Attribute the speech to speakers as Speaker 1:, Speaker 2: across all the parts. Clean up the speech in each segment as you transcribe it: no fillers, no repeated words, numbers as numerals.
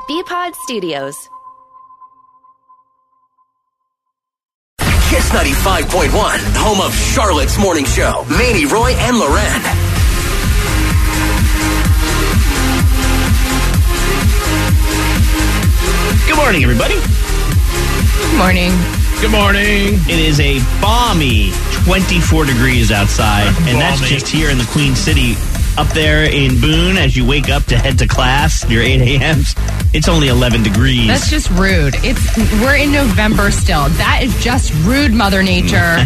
Speaker 1: BPod Studios.
Speaker 2: Kiss 95.1, home of Charlotte's Morning Show. Manny, Roy, and Loren.
Speaker 3: Good morning, everybody.
Speaker 4: Good morning.
Speaker 3: Good morning. It is a balmy 24 degrees outside, and that's just here in the Queen City. Up there in Boone, as you wake up to head to class, your 8 a.m.s, it's only 11 degrees.
Speaker 4: That's just rude. We're in November still. That is just rude, Mother Nature.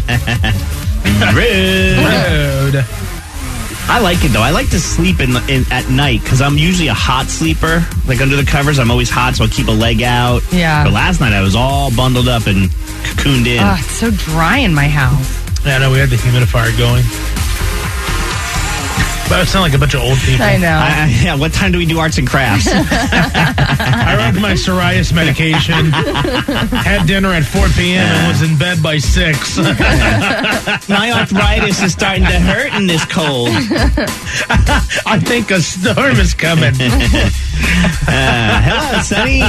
Speaker 3: Rude. I like it, though. I like to sleep at night because I'm usually a hot sleeper. Like under the covers, I'm always hot, so I'll keep a leg out.
Speaker 4: Yeah.
Speaker 3: But last night, I was all bundled up and cocooned in.
Speaker 4: Oh, it's so dry in my house.
Speaker 5: Yeah, I know. We had the humidifier going. But it sounded like a bunch of old people.
Speaker 4: I know.
Speaker 3: Yeah, what time do we do arts and crafts?
Speaker 5: I read my psoriasis medication, had dinner at 4 p.m. and was in bed by 6.
Speaker 3: My arthritis is starting to hurt in this cold.
Speaker 5: I think a storm is coming.
Speaker 3: Hello, Sonny.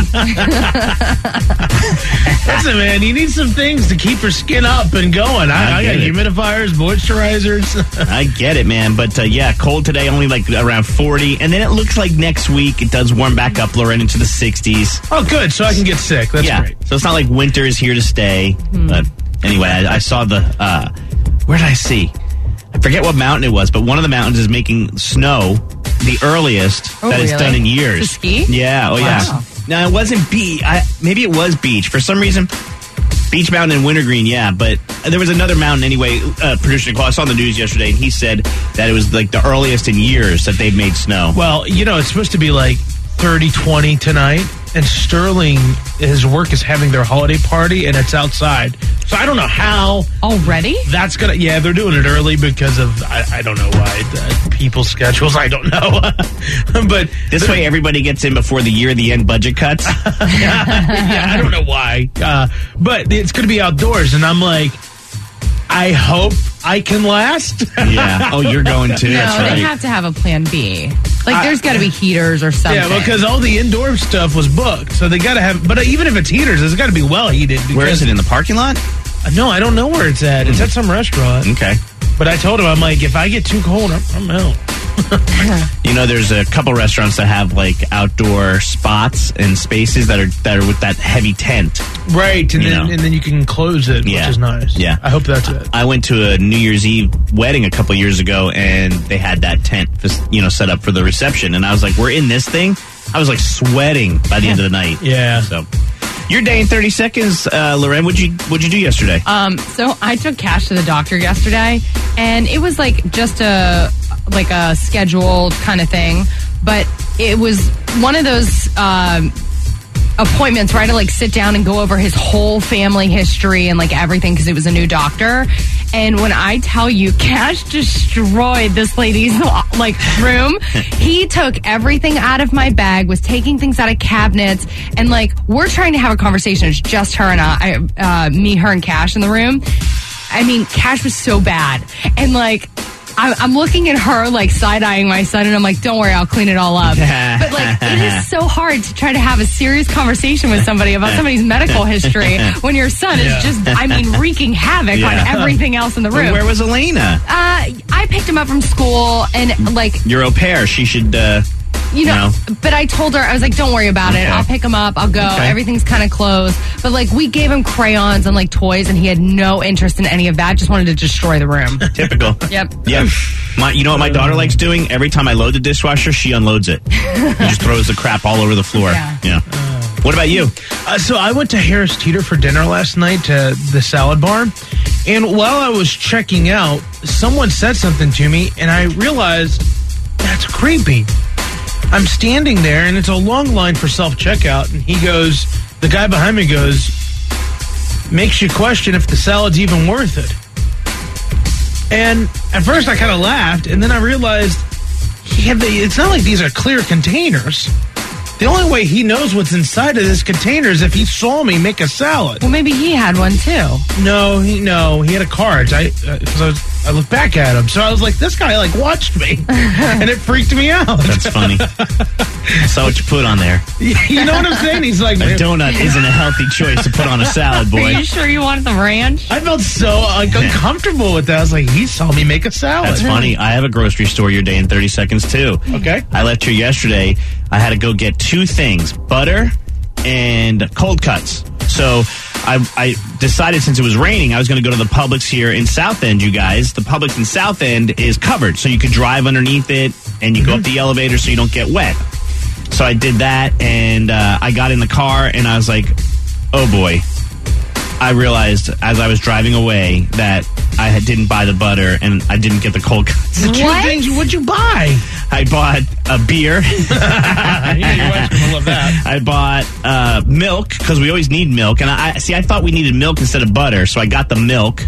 Speaker 5: Listen, man, you need some things to keep your skin up and going. I got humidifiers, moisturizers.
Speaker 3: I get it, man. But, yeah, cold today, only like around 40. And then it looks like next week it does warm back up, Loren, into the 60s.
Speaker 5: Oh, good. So I can get sick. That's great.
Speaker 3: So it's not like winter is here to stay. But anyway, I saw the... where did I see? I forget what mountain it was, but one of the mountains is making snow the earliest it's done in years.
Speaker 4: To ski?
Speaker 3: Yeah. Oh, yeah.
Speaker 4: Wow.
Speaker 3: Now, it wasn't beach. Maybe it was beach. For some reason... Beach Mountain and Wintergreen, yeah, but there was another mountain anyway. Producer Nicole, I saw on the news yesterday, and he said that it was like the earliest in years that they've made snow.
Speaker 5: Well, you know, it's supposed to be like 30-20 tonight, and Sterling, his work is having their holiday party, and it's outside. So I don't know how...
Speaker 4: Already?
Speaker 5: That's going to... Yeah, they're doing it early because of... I don't know why. People's schedules, I don't know. But
Speaker 3: this way everybody gets in before the end budget cuts.
Speaker 5: Yeah, I don't know why. But it's going to be outdoors, and I'm like, I hope I can last.
Speaker 3: Yeah. Oh, you're going too.
Speaker 4: No,
Speaker 3: That's right.
Speaker 4: they have to have a plan B. Like, there's got to be heaters or something.
Speaker 5: Yeah, because all the indoor stuff was booked, so they got to have... But even if it's heaters, it's got to be well heated.
Speaker 3: Where is it, in the parking lot?
Speaker 5: No, I don't know where it's at. It's at some restaurant.
Speaker 3: Okay.
Speaker 5: But I told him, I'm like, if I get too cold, I'm out.
Speaker 3: You know, there's a couple restaurants that have like outdoor spots and spaces that are with that heavy tent.
Speaker 5: Right, and then you can close it, which is nice.
Speaker 3: Yeah.
Speaker 5: I hope that's it.
Speaker 3: I went to a New Year's Eve wedding a couple years ago, and they had that tent, set up for the reception. And I was like, we're in this thing? I was like sweating by the end of the night.
Speaker 5: Yeah.
Speaker 3: So, your day in 30 seconds, Loren. What'd you do yesterday?
Speaker 4: So I took Cash to the doctor yesterday, and it was like just a scheduled kind of thing, but it was one of those appointments where I had to like sit down and go over his whole family history and like everything because it was a new doctor. And when I tell you, Cash destroyed this lady's like room. He took everything out of my bag, was taking things out of cabinets, and like we're trying to have a conversation. It's just her and me, her, and Cash in the room. I mean, Cash was so bad, and like I'm looking at her like side-eyeing my son, and I'm like, don't worry, I'll clean it all up. But like, it is so hard to try to have a serious conversation with somebody about somebody's medical history when your son is just, wreaking havoc on everything else in the room.
Speaker 3: Where was Elena?
Speaker 4: I picked him up from school, and like...
Speaker 3: Your au pair, she should...
Speaker 4: but I told her, I was like, don't worry about it. I'll pick him up. I'll go.
Speaker 3: Okay.
Speaker 4: Everything's kind of closed. But like, we gave him crayons and like toys, and he had no interest in any of that. Just wanted to destroy the room.
Speaker 3: Typical.
Speaker 4: Yep.
Speaker 3: Yeah. You know what my daughter likes doing? Every time I load the dishwasher, she unloads it. And just throws the crap all over the floor. Yeah. What about you?
Speaker 5: So I went to Harris Teeter for dinner last night to the salad bar. And while I was checking out, someone said something to me, and I realized that's creepy. I'm standing there, and it's a long line for self-checkout, and the guy behind me goes, makes you question if the salad's even worth it. And at first I kind of laughed, and then I realized it's not like these are clear containers. The only way he knows what's inside of this container is if he saw me make a salad.
Speaker 4: Well, maybe he had one too.
Speaker 5: No, he had a card. Because I was I looked back at him. So I was like, this guy like watched me. And it freaked me out.
Speaker 3: That's funny. I saw what you put on there.
Speaker 5: You know what I'm saying? He's like,
Speaker 3: A donut isn't a healthy choice to put on a salad,
Speaker 4: Are
Speaker 3: boy.
Speaker 4: you sure you wanted the ranch?
Speaker 5: I felt so like uncomfortable with that. I was like, he saw me make a salad.
Speaker 3: That's funny. I have a grocery store your day in 30 seconds, too.
Speaker 5: Okay.
Speaker 3: I left here yesterday. I had to go get 2 things, butter and cold cuts. So I decided since it was raining, I was going to go to the Publix here in South End, you guys. The Publix in South End is covered, so you could drive underneath it, and you go up the elevator so you don't get wet. So I did that, and I got in the car, and I was like, oh, boy. I realized as I was driving away that I didn't buy the butter, and I didn't get the cold cuts.
Speaker 5: The 2 things, what'd you buy?
Speaker 3: I bought a beer.
Speaker 5: Yeah, your wife's gonna love that.
Speaker 3: I bought milk because we always need milk, and I thought we needed milk instead of butter, so I got the milk,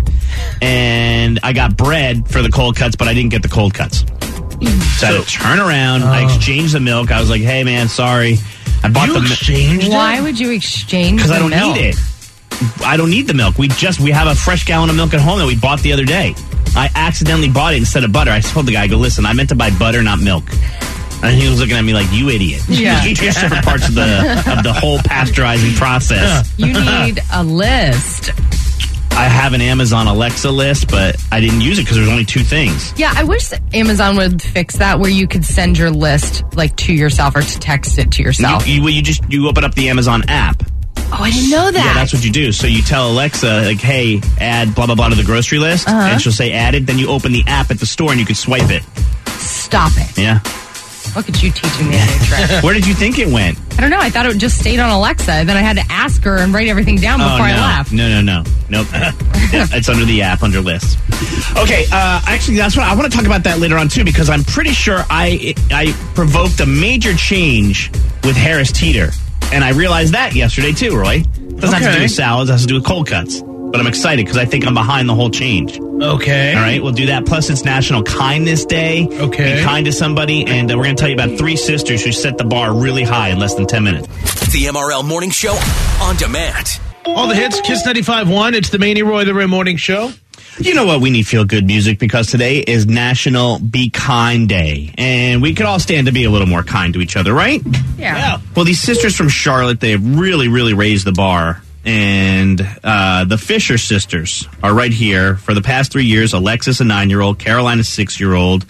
Speaker 3: and I got bread for the cold cuts, but I didn't get the cold cuts. So I had to turn around. I exchanged the milk. I was like, "Hey, man, sorry." I bought
Speaker 5: You
Speaker 3: the milk
Speaker 5: exchanged
Speaker 4: Why
Speaker 5: it?
Speaker 4: would you exchange
Speaker 3: because I don't
Speaker 4: milk?
Speaker 3: need it. I don't need the milk. We have a fresh gallon of milk at home that we bought the other day. I accidentally bought it instead of butter. I told the guy, I go, listen, I meant to buy butter, not milk. And he was looking at me like, you idiot.
Speaker 4: Yeah.
Speaker 3: Two separate parts of the whole pasteurizing process.
Speaker 4: You need a list.
Speaker 3: I have an Amazon Alexa list, but I didn't use it because there's only 2 things.
Speaker 4: Yeah, I wish Amazon would fix that where you could send your list like to yourself or to text it to yourself.
Speaker 3: You open up the Amazon app.
Speaker 4: Oh, I didn't know that.
Speaker 3: Yeah, that's what you do. So you tell Alexa, like, hey, add blah, blah, blah to the grocery list, and she'll say added. Then you open the app at the store and you can swipe it.
Speaker 4: Stop it.
Speaker 3: Yeah.
Speaker 4: Look at you teaching me a new trick.
Speaker 3: Where did you think it went?
Speaker 4: I don't know. I thought it just stayed on Alexa. Then I had to ask her and write everything down before I left.
Speaker 3: No. Nope. Yeah, it's under the app, under lists. Okay, actually, that's what I want to talk about that later on, too, because I'm pretty sure I provoked a major change with Harris Teeter. And I realized that yesterday, too, Roy. Doesn't have to do with salads, it has to do with cold cuts. But I'm excited because I think I'm behind the whole change.
Speaker 5: Okay.
Speaker 3: All right, we'll do that. Plus, it's National Kindness Day.
Speaker 5: Okay.
Speaker 3: Be kind to somebody. And we're going to tell you about 3 sisters who set the bar really high in less than 10 minutes.
Speaker 2: The MRL Morning Show on demand.
Speaker 5: All the hits, Kiss 95.1. It's the Manny Roy the Rim Morning Show.
Speaker 3: You know what? We need feel-good music because today is National Be Kind Day. And we could all stand to be a little more kind to each other, right?
Speaker 4: Yeah.
Speaker 3: Well, these sisters from Charlotte, they have really, really raised the bar. And the Fisher sisters are right here. For the past 3 years, Alexis, a 9-year-old, Caroline, a 6-year-old,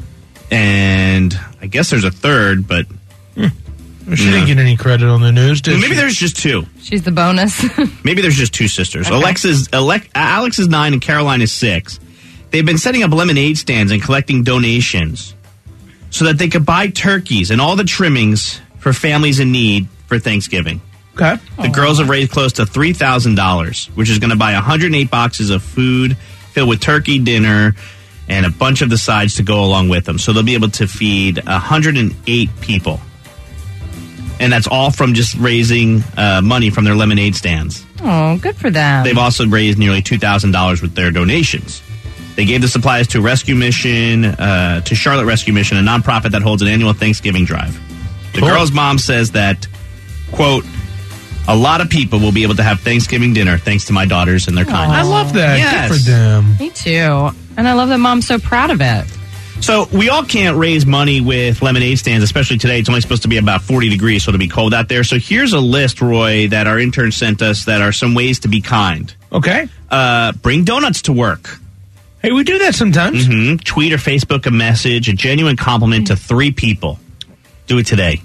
Speaker 3: and I guess there's a third, but...
Speaker 5: She didn't get any credit on the news, did
Speaker 3: Maybe
Speaker 5: she?
Speaker 3: there's just 2.
Speaker 4: She's the bonus.
Speaker 3: Maybe there's just 2 sisters.
Speaker 4: Okay.
Speaker 3: Alex is 9 and Caroline is 6. They've been setting up lemonade stands and collecting donations so that they could buy turkeys and all the trimmings for families in need for Thanksgiving.
Speaker 5: Okay.
Speaker 3: The girls have raised close to $3,000, which is going to buy 108 boxes of food filled with turkey dinner and a bunch of the sides to go along with them. So they'll be able to feed 108 people. And that's all from just raising money from their lemonade stands.
Speaker 4: Oh, good for them.
Speaker 3: They've also raised nearly $2,000 with their donations. They gave the supplies to Rescue Mission, to Charlotte Rescue Mission, a nonprofit that holds an annual Thanksgiving drive. The
Speaker 5: Cool.
Speaker 3: girl's mom says that, quote, a lot of people will be able to have Thanksgiving dinner thanks to my daughters and their kindness.
Speaker 5: I love that.
Speaker 3: Yes.
Speaker 5: Good for them.
Speaker 4: Me too. And I love that mom's so proud of it.
Speaker 3: So we all can't raise money with lemonade stands, especially today. It's only supposed to be about 40 degrees, so it'll be cold out there. So here's a list, Roy, that our intern sent us that are some ways to be kind.
Speaker 5: Okay.
Speaker 3: Bring donuts to work.
Speaker 5: Hey, we do that sometimes.
Speaker 3: Tweet or Facebook a message, a genuine compliment to 3 people. Do it today.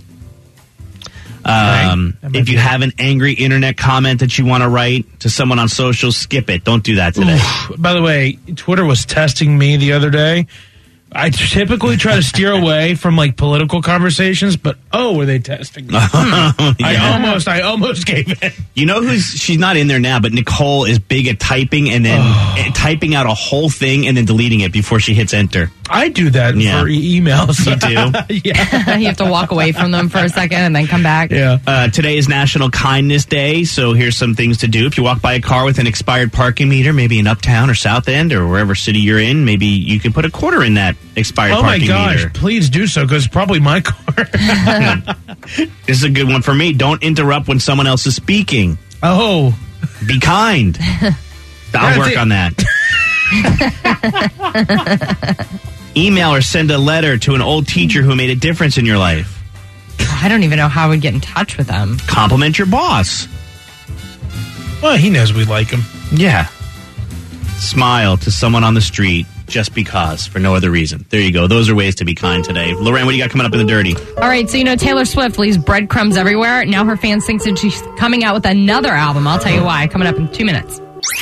Speaker 5: That might
Speaker 3: If you
Speaker 5: be-
Speaker 3: have an angry internet comment that you want to write to someone on social, skip it. Don't do that today.
Speaker 5: By the way, Twitter was testing me the other day. I typically try to steer away from like political conversations, but were they testing me? I almost gave in.
Speaker 3: You know she's not in there now, but Nicole is big at typing and then typing out a whole thing and then deleting it before she hits enter.
Speaker 5: I do that
Speaker 3: Yeah.
Speaker 5: for emails.
Speaker 3: You do?
Speaker 5: Yeah.
Speaker 4: You have to walk away from them for a second and then come back.
Speaker 5: Yeah.
Speaker 3: Today is National Kindness Day, so here's some things to do. If you walk by a car with an expired parking meter, maybe in Uptown or South End or wherever city you're in, maybe you can put a quarter in that expired
Speaker 5: Oh my
Speaker 3: parking
Speaker 5: gosh,
Speaker 3: meter.
Speaker 5: please do so because it's probably my car.
Speaker 3: This is a good one for me. Don't interrupt when someone else is speaking.
Speaker 5: Oh.
Speaker 3: Be kind. I'll work on that. Email or send a letter to an old teacher who made a difference in your life.
Speaker 4: I don't even know how I would get in touch with them.
Speaker 3: Compliment your boss.
Speaker 5: Well, he knows we like him.
Speaker 3: Yeah. Smile to someone on the street just because, for no other reason. There you go. Those are ways to be kind today. Lorraine, what do you got coming up in the dirty?
Speaker 4: All right, so Taylor Swift leaves breadcrumbs everywhere. Now her fans think that she's coming out with another album. I'll tell you why. Coming up in 2 minutes.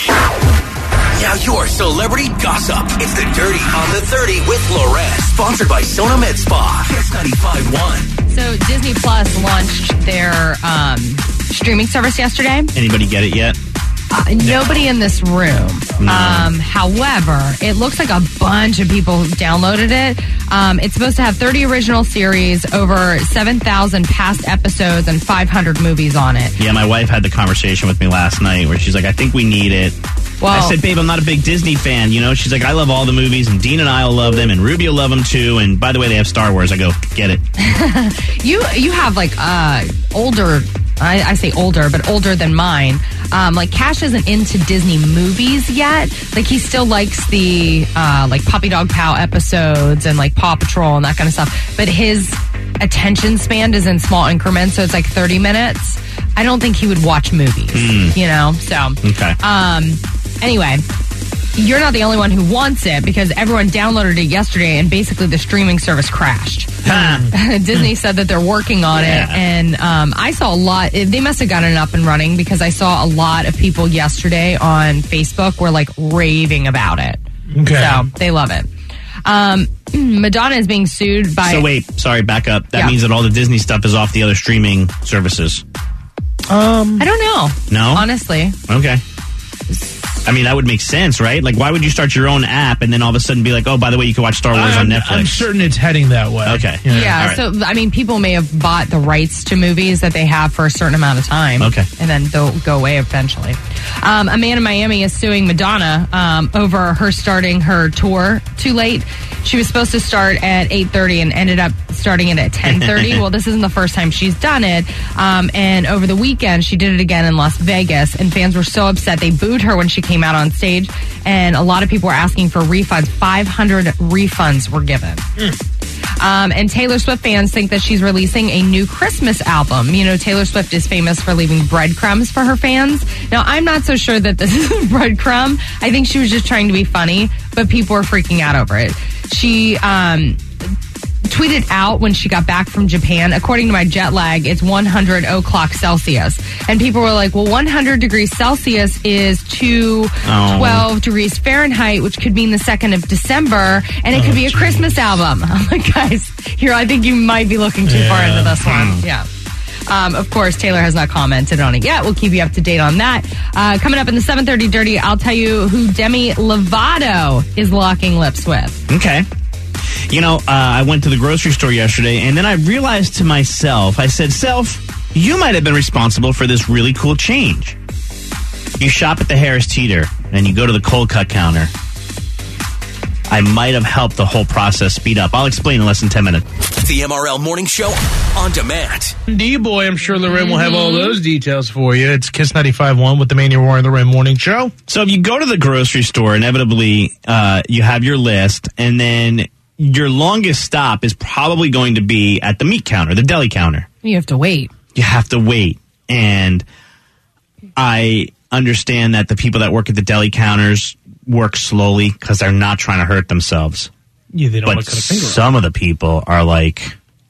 Speaker 2: Now your celebrity gossip. It's the Dirty on the 30 with Lorette. Sponsored by Sona Med Spa. Kiss 95.1.
Speaker 4: So Disney Plus launched their streaming service yesterday.
Speaker 3: Anybody get it yet?
Speaker 4: Nobody in this room.
Speaker 3: No.
Speaker 4: However, it looks like a bunch of people downloaded it. It's supposed to have 30 original series, over 7,000 past episodes, and 500 movies on it.
Speaker 3: Yeah, my wife had the conversation with me last night where she's like, I think we need it.
Speaker 4: Well,
Speaker 3: I said, babe, I'm not a big Disney fan. She's like, I love all the movies, and Dean and I will love them, and Ruby will love them too. And by the way, they have Star Wars. I go, get it.
Speaker 4: You have like older. I say older, but older than mine. Like Cash isn't into Disney movies yet. Like he still likes the like Puppy Dog Pal episodes and like Paw Patrol and that kind of stuff. But his attention span is in small increments, so it's like 30 minutes. I don't think he would watch movies, So
Speaker 3: okay.
Speaker 4: Anyway, you're not the only one who wants it because everyone downloaded it yesterday and basically the streaming service crashed. Disney said that they're working on it, and I saw a lot. They must have gotten it up and running because I saw a lot of people yesterday on Facebook were like raving about it.
Speaker 5: Okay.
Speaker 4: So they love it. Madonna is being sued by...
Speaker 3: So wait, sorry, back up. That means that all the Disney stuff is off the other streaming services.
Speaker 4: I don't know.
Speaker 3: No?
Speaker 4: Honestly.
Speaker 3: Okay. I mean, that would make sense, right? Like, why would you start your own app and then all of a sudden be like, oh, by the way, you can watch Star Wars on Netflix?
Speaker 5: I'm certain it's heading that way.
Speaker 3: Okay.
Speaker 4: Yeah,
Speaker 3: right.
Speaker 4: so, I mean, people may have bought the rights to movies that they have for a certain amount of time.
Speaker 3: Okay. And
Speaker 4: then they'll go away eventually. A man in Miami is suing Madonna over her starting her tour too late. She was supposed to start at 8:30 and ended up starting it at 10:30. Well, this isn't the first time she's done it. And over the weekend, she did it again in Las Vegas, and fans were so upset. They booed her when she came out on stage, and a lot of people were asking for refunds. 500 refunds were given. And Taylor Swift fans think that she's releasing a new Christmas album. Taylor Swift is famous for leaving breadcrumbs for her fans. Now, I'm not so sure that this is a breadcrumb. I think she was just trying to be funny, but people are freaking out over it. She tweeted out when she got back from Japan, according to my jet lag, it's 100 o'clock Celsius. And people were like, well, 100 degrees Celsius is 12 degrees Fahrenheit, which could mean the 2nd of December, and it could be a Christmas album. I'm like, guys, I think you might be looking too far into this one. Yeah. Of course, Taylor has not commented on it yet. We'll keep you up to date on that. Coming up in the 7:30 Dirty, I'll tell you who Demi Lovato is locking lips with.
Speaker 3: Okay. I went to the grocery store yesterday, and then I realized to myself, I said, Self, you might have been responsible for this really cool change. You shop at the Harris Teeter, and you go to the cold cut counter. I might have helped the whole process speed up. I'll explain in less than 10 minutes.
Speaker 2: The MRL Morning Show on demand.
Speaker 5: D-Boy, I'm sure Lorraine will have all those details for you. It's Kiss 95.1 with the Mania Roy and Lorraine Morning Show.
Speaker 3: So if you go to the grocery store, inevitably you have your list, and then your longest stop is probably going to be at the meat counter, the deli counter.
Speaker 4: You have to wait.
Speaker 3: You have to wait. And I understand that the people that work at the deli counters work slowly because they're not trying to hurt themselves.
Speaker 5: Yeah, they don't
Speaker 3: but
Speaker 5: look at a finger.
Speaker 3: Some of the people are like,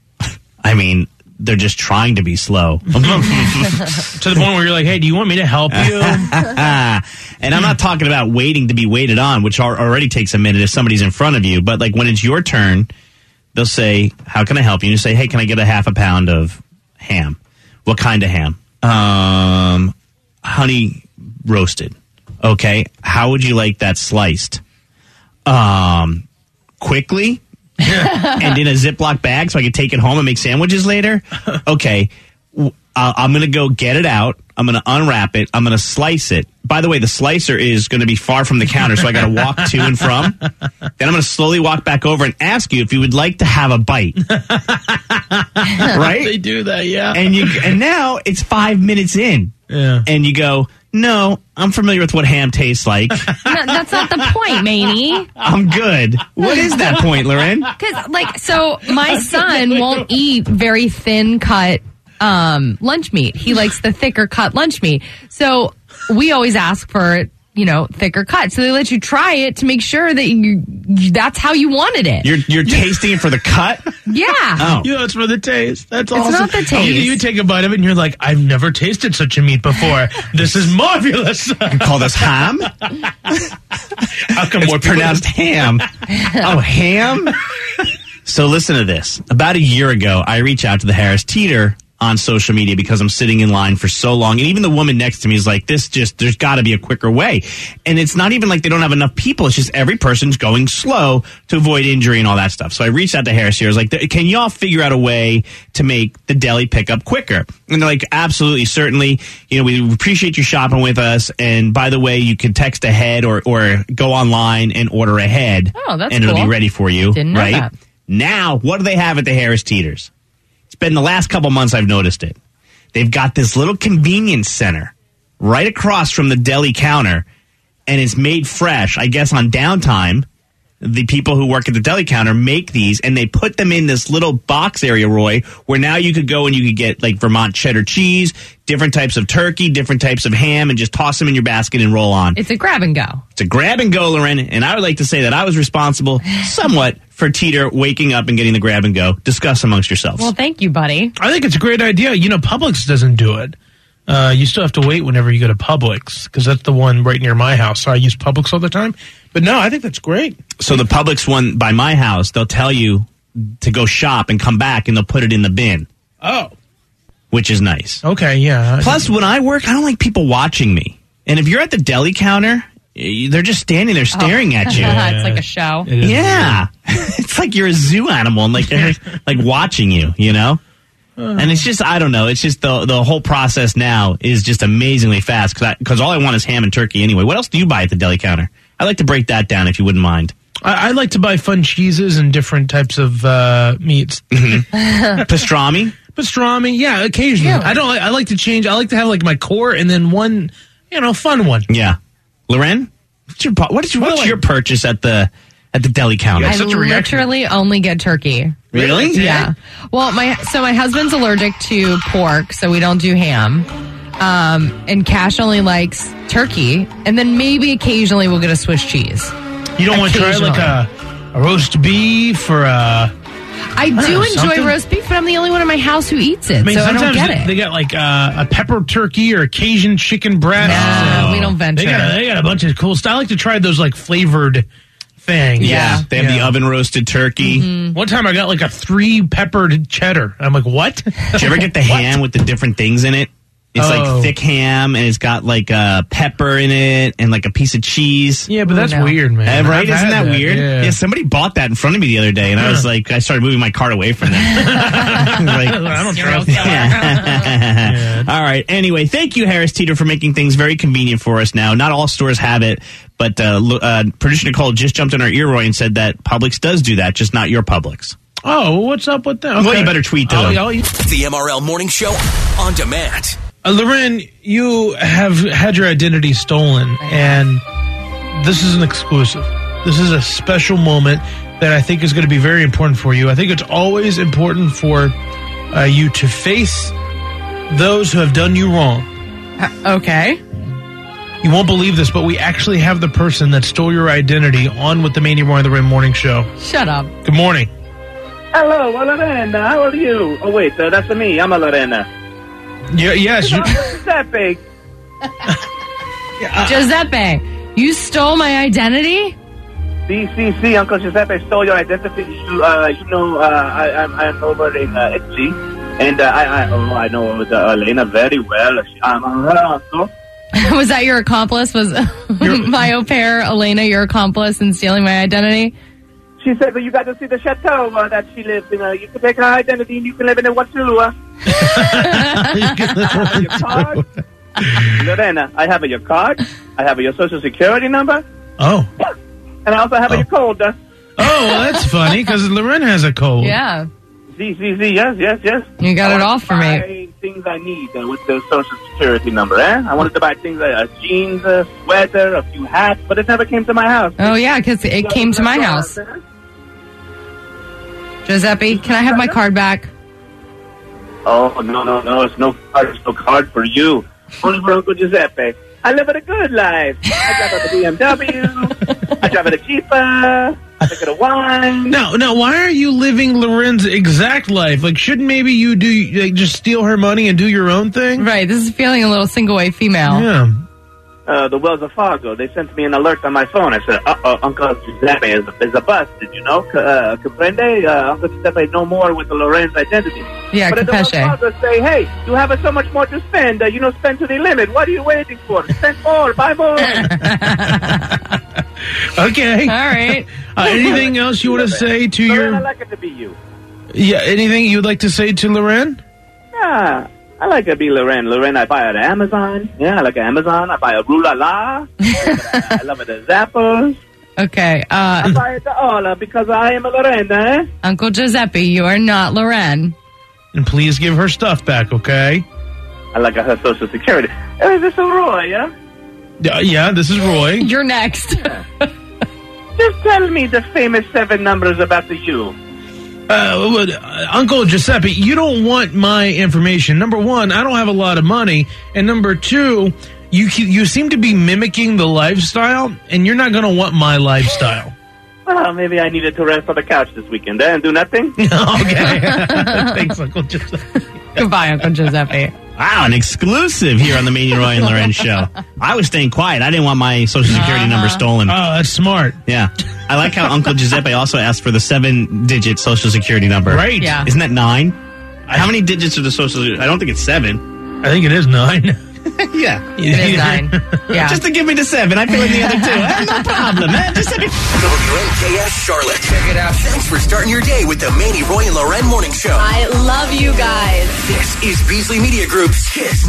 Speaker 3: they're just trying to be slow.
Speaker 5: To the point where you're like, hey, do you want me to help you?
Speaker 3: And I'm not talking about waiting to be waited on, which already takes a minute if somebody's in front of you. But like when it's your turn, they'll say, how can I help you? And you say, hey, can I get a half a pound of ham? What kind of ham? Honey roasted. Okay. How would you like that sliced? Quickly? And in a Ziploc bag so I can take it home and make sandwiches later? Okay. I'm going to go get it out. I'm going to unwrap it. I'm going to slice it. By the way, the slicer is going to be far from the counter, so I got to walk to and from. Then I'm going to slowly walk back over and ask you if you would like to have a bite. Right?
Speaker 5: They do that, yeah.
Speaker 3: And now it's 5 minutes in.
Speaker 5: Yeah.
Speaker 3: And you go, No, I'm familiar with what ham tastes like.
Speaker 4: No, that's not the point, Maney.
Speaker 3: I'm good. What is that point, Loren?
Speaker 4: Because, so my son won't eat very thin cut lunch meat. He likes the thicker cut lunch meat. So we always ask for, thicker cut. So they let you try it to make sure that that's how you wanted it.
Speaker 3: You're tasting it for the cut?
Speaker 4: Yeah.
Speaker 3: Oh.
Speaker 5: It's for the taste. That's awesome.
Speaker 4: It's not the taste.
Speaker 5: You take a bite of it and you're like, I've never tasted such a meat before. This is marvelous.
Speaker 3: You call this ham?
Speaker 5: How come more
Speaker 3: It's pronounced ham? Oh, ham? So listen to this. About a year ago, I reached out to the Harris Teeter on social media because I'm sitting in line for so long. And even the woman next to me is like, there's got to be a quicker way. And it's not even like they don't have enough people. It's just every person's going slow to avoid injury and all that stuff. So I reached out to Harris here. I was like, can y'all figure out a way to make the deli pickup quicker? And they're like, absolutely, certainly. We appreciate you shopping with us. And by the way, you can text ahead or go online and order ahead.
Speaker 4: Oh, that's
Speaker 3: and it'll
Speaker 4: cool.
Speaker 3: be ready for you.
Speaker 4: Didn't know that.
Speaker 3: Now, what do they have at the Harris Teeters? It's been the last couple months I've noticed it. They've got this little convenience center right across from the deli counter, and it's made fresh. I guess on downtime, the people who work at the deli counter make these, and they put them in this little box area, Roy, where now you could go and you could get like Vermont cheddar cheese, different types of turkey, different types of ham, and just toss them in your basket and roll on.
Speaker 4: It's a grab and go.
Speaker 3: It's a grab and go, Loren, and I would like to say that I was responsible somewhat for Teeter waking up and getting the grab and go. Discuss amongst yourselves.
Speaker 4: Well, thank you, buddy.
Speaker 5: I think it's a great idea. Publix doesn't do it. You still have to wait whenever you go to Publix because that's the one right near my house. So I use Publix all the time. But no, I think that's great.
Speaker 3: So the Publix one by my house, they'll tell you to go shop and come back and they'll put it in the bin.
Speaker 5: Oh.
Speaker 3: Which is nice.
Speaker 5: Okay, yeah.
Speaker 3: Plus, when I work, I don't like people watching me. And if you're at the deli counter, they're just standing there staring at you.
Speaker 4: It's like a show.
Speaker 3: Yeah. It's like you're a zoo animal and they're like watching you, And it's just, I don't know. It's just the whole process now is just amazingly fast because all I want is ham and turkey anyway. What else do you buy at the deli counter? I'd like to break that down if you wouldn't mind.
Speaker 5: I like to buy fun cheeses and different types of meats.
Speaker 3: Pastrami?
Speaker 5: Pastrami, yeah, occasionally.
Speaker 4: Really?
Speaker 5: I like to change. I like to have like my core and then one, fun one.
Speaker 3: Yeah. Loren, what's your purchase at the deli counter?
Speaker 4: I
Speaker 5: such a reaction.
Speaker 4: literally only get turkey.
Speaker 3: Really?
Speaker 4: Yeah. Well, my husband's allergic to pork, so we don't do ham. And Cash only likes turkey, and then maybe occasionally we'll get a Swiss cheese.
Speaker 5: You don't want to try like a roast beef or a...
Speaker 4: I do enjoy
Speaker 5: something?
Speaker 4: roast beef, but I'm the only one in my house who eats it, so I don't
Speaker 5: sometimes
Speaker 4: get it.
Speaker 5: they got like a pepper turkey or a Cajun chicken breast.
Speaker 4: No, we don't venture.
Speaker 5: They got a bunch of cool stuff. I like to try those like flavored things.
Speaker 3: Yeah. They have the oven roasted turkey.
Speaker 4: Mm-hmm.
Speaker 5: One time I got like a 3 peppered cheddar. I'm like, what?
Speaker 3: Did you ever get the ham with the different things in it? It's like thick ham, and it's got like pepper in it, and like a piece of cheese.
Speaker 5: Yeah, but that's weird, man.
Speaker 3: Right? Isn't that weird?
Speaker 5: Yeah.
Speaker 3: Somebody bought that in front of me the other day, and I was like, I started moving my cart away from them.
Speaker 5: I don't trust that.
Speaker 3: All right. Anyway, thank you, Harris Teeter, for making things very convenient for us now. Not all stores have it, but producer Nicole just jumped in our ear, Roy, and said that Publix does do that, just not your Publix.
Speaker 5: Oh, what's up with that? Okay.
Speaker 3: Well, you better tweet to them.
Speaker 2: The MRL Morning Show on demand.
Speaker 5: Loren, you have had your identity stolen, and this is an exclusive. This is a special moment that I think is going to be very important for you. I think it's always important for you to face those who have done you wrong.
Speaker 4: Okay.
Speaker 5: You won't believe this, but we actually have the person that stole your identity on with the Mandy Roy and the Rim Morning Show.
Speaker 4: Shut up.
Speaker 5: Good morning.
Speaker 1: Hello, Lorena. How are you? Oh, wait, that's me. I'm a Lorena.
Speaker 5: Yeah, yes.
Speaker 1: Giuseppe.
Speaker 4: Giuseppe, you stole my identity?
Speaker 1: See, Uncle Giuseppe stole your identity. I'm over in Italy, and I know Elena very well. I'm her uncle.
Speaker 4: Was that your accomplice? Was my au pair, Elena, your accomplice in stealing my identity?
Speaker 1: She said that you got to see the chateau that she lives in. You can take her identity and you can live in it one too. Your card. Lorena, I have your card. I have your social security number.
Speaker 5: Oh.
Speaker 1: And I also have your code.
Speaker 5: Oh, well, that's funny, because Loren has a cold.
Speaker 4: Yeah.
Speaker 1: Yes.
Speaker 4: You got it all for me.
Speaker 1: things I need with the Social Security number, I wanted to buy things like jeans, a sweater, a few hats, but it never came to my house.
Speaker 4: Oh, yeah, because it came to my house. Giuseppe, can I have my card back?
Speaker 1: Oh, no. It's no card for you. Only for Uncle Giuseppe. I live a good life. I drive a BMW. I drive a Jeepa. I get a wine.
Speaker 5: Now, why are you living Loren's exact life? Like, shouldn't maybe you just steal her money and do your own thing?
Speaker 4: Right, this is feeling a little single-way female.
Speaker 5: Yeah.
Speaker 1: The Wells of Fargo, they sent me an alert on my phone. I said, Uncle Giuseppe is a bust. Did you know? Comprende? Uncle Giuseppe no more with the Lorenz identity.
Speaker 4: Yeah,
Speaker 1: but the Wells
Speaker 4: Capeche.
Speaker 1: Fargo say, hey, you have so much more to spend. Spend to the limit. What are you waiting for? Spend more. Buy more.
Speaker 5: Okay.
Speaker 4: All right.
Speaker 5: Anything else you want to say to
Speaker 1: Loren,
Speaker 5: your...
Speaker 1: I like it to be you.
Speaker 5: Yeah, anything you'd like to say to Loren?
Speaker 1: Yeah. I like to be Loren. Loren, I buy at Amazon. Yeah, I like Amazon. I buy a Rue La La. I love it at Zappos.
Speaker 4: Okay.
Speaker 1: I buy it to all because I am a Loren,
Speaker 4: Uncle Giuseppe, you are not Loren.
Speaker 5: And please give her stuff back, okay?
Speaker 1: I like her Social Security. Is this a Roy, yeah?
Speaker 5: Yeah, this is Roy.
Speaker 4: You're next.
Speaker 1: Just tell me the famous 7 numbers about the U.
Speaker 5: Uncle Giuseppe, you don't want my information. Number one, I don't have a lot of money. And number two, you seem to be mimicking the lifestyle, and you're not going to want my lifestyle.
Speaker 1: Well, maybe I needed to rest on the couch this weekend and do nothing.
Speaker 5: Okay. Thanks, Uncle Giuseppe.
Speaker 4: Goodbye, Uncle Giuseppe.
Speaker 3: Wow, an exclusive here on the Mania Roy and Loren show. I was staying quiet. I didn't want my Social Security number stolen.
Speaker 5: Oh, that's smart.
Speaker 3: Yeah. I like how Uncle Giuseppe also asked for the 7-digit Social Security number.
Speaker 5: Right.
Speaker 4: Yeah.
Speaker 3: Isn't that 9? How many digits are the Social Security? I don't think it's 7.
Speaker 5: I think it is 9.
Speaker 3: Yeah.
Speaker 4: It is 9. Yeah.
Speaker 3: Just to give me the 7. I fill in the other 2. No problem, man. Giuseppe.
Speaker 2: WNKS Charlotte. Check it out. Thanks for starting your day with the Manny, Roy, and Loren Morning Show.
Speaker 6: I love you guys.
Speaker 2: This is Beasley Media Group's Kiss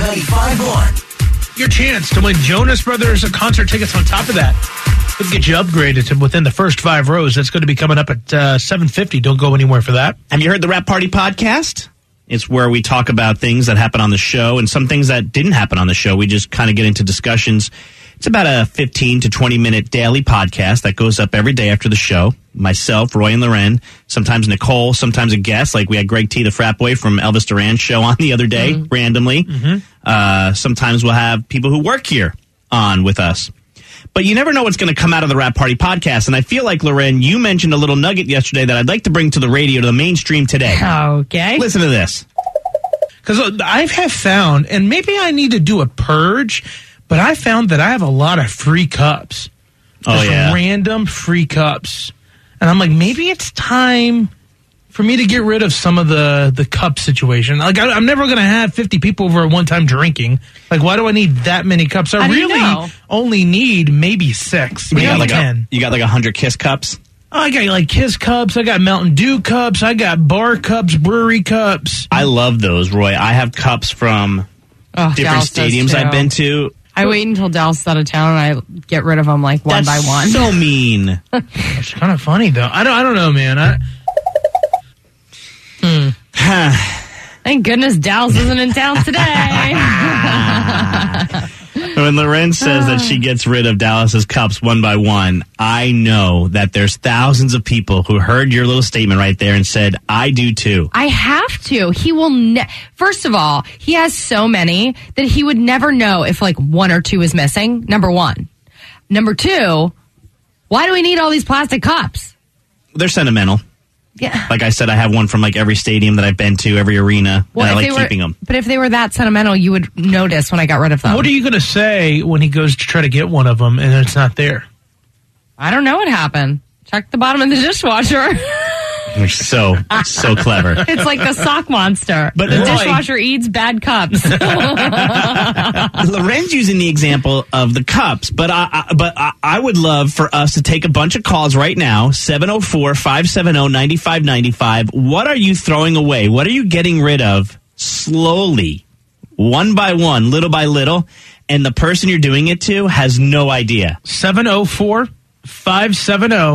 Speaker 2: 95.1.
Speaker 5: Your chance to win Jonas Brothers concert tickets on top of that. We'll get you upgraded to within the first 5 rows. That's going to be coming up at 7:50. Don't go anywhere for that.
Speaker 3: Have you heard the Rap Party podcast? It's where we talk about things that happen on the show and some things that didn't happen on the show. We just kind of get into discussions. It's about a 15 to 20-minute daily podcast that goes up every day after the show. Myself, Roy and Loren, sometimes Nicole, sometimes a guest. Like we had Greg T, the frat boy from Elvis Duran's show on the other day, randomly. Sometimes we'll have people who work here on with us. But you never know what's going to come out of the Rap Party podcast. And I feel like, Loren, you mentioned a little nugget yesterday that I'd like to bring to the radio, to the mainstream today.
Speaker 4: Okay.
Speaker 3: Listen to this.
Speaker 5: Because I have found, and maybe I need to do a purge, but I found that I have a lot of free cups.
Speaker 3: Oh, yeah.
Speaker 5: Random free cups. And I'm like, maybe it's time for me to get rid of some of the cup situation. Like, I'm never going to have 50 people over at one time drinking. Like, why do I need that many cups? I really only need maybe 6, maybe 10.
Speaker 3: You got like 100 Kiss cups?
Speaker 5: I got like Kiss cups. I got Mountain Dew cups. I got bar cups, brewery cups.
Speaker 3: I love those, Roy. I have cups from different
Speaker 4: Dallas
Speaker 3: stadiums I've been to.
Speaker 4: I wait until Dallas is out of town and I get rid of them like one by one.
Speaker 3: So mean.
Speaker 5: It's kind of funny though. I don't know, man.
Speaker 4: Thank goodness Dallas isn't in town today.
Speaker 3: When Loren says that she gets rid of Dallas's cups one by one, I know that there's thousands of people who heard your little statement right there and said, I do too.
Speaker 4: I have to. He will first of all, he has so many that he would never know if like 1 or 2 is missing. Number 1. Number 2, why do we need all these plastic cups?
Speaker 3: They're sentimental.
Speaker 4: Yeah.
Speaker 3: Like I said, I have one from like every stadium that I've been to, every arena, and I like keeping them.
Speaker 4: But if they were that sentimental, you would notice when I got rid of them.
Speaker 5: What are you going to say when he goes to try to get one of them and it's not there?
Speaker 4: I don't know what happened. Check the bottom of the dishwasher.
Speaker 3: You're so clever.
Speaker 4: It's like the sock monster.
Speaker 3: But
Speaker 4: the
Speaker 3: Roy,
Speaker 4: dishwasher eats bad cups.
Speaker 3: Loren's using the example of the cups, but I would love for us to take a bunch of calls right now, 704-570-9595. What are you throwing away? What are you getting rid of slowly, one by one, little by little, and the person you're doing it to has no idea?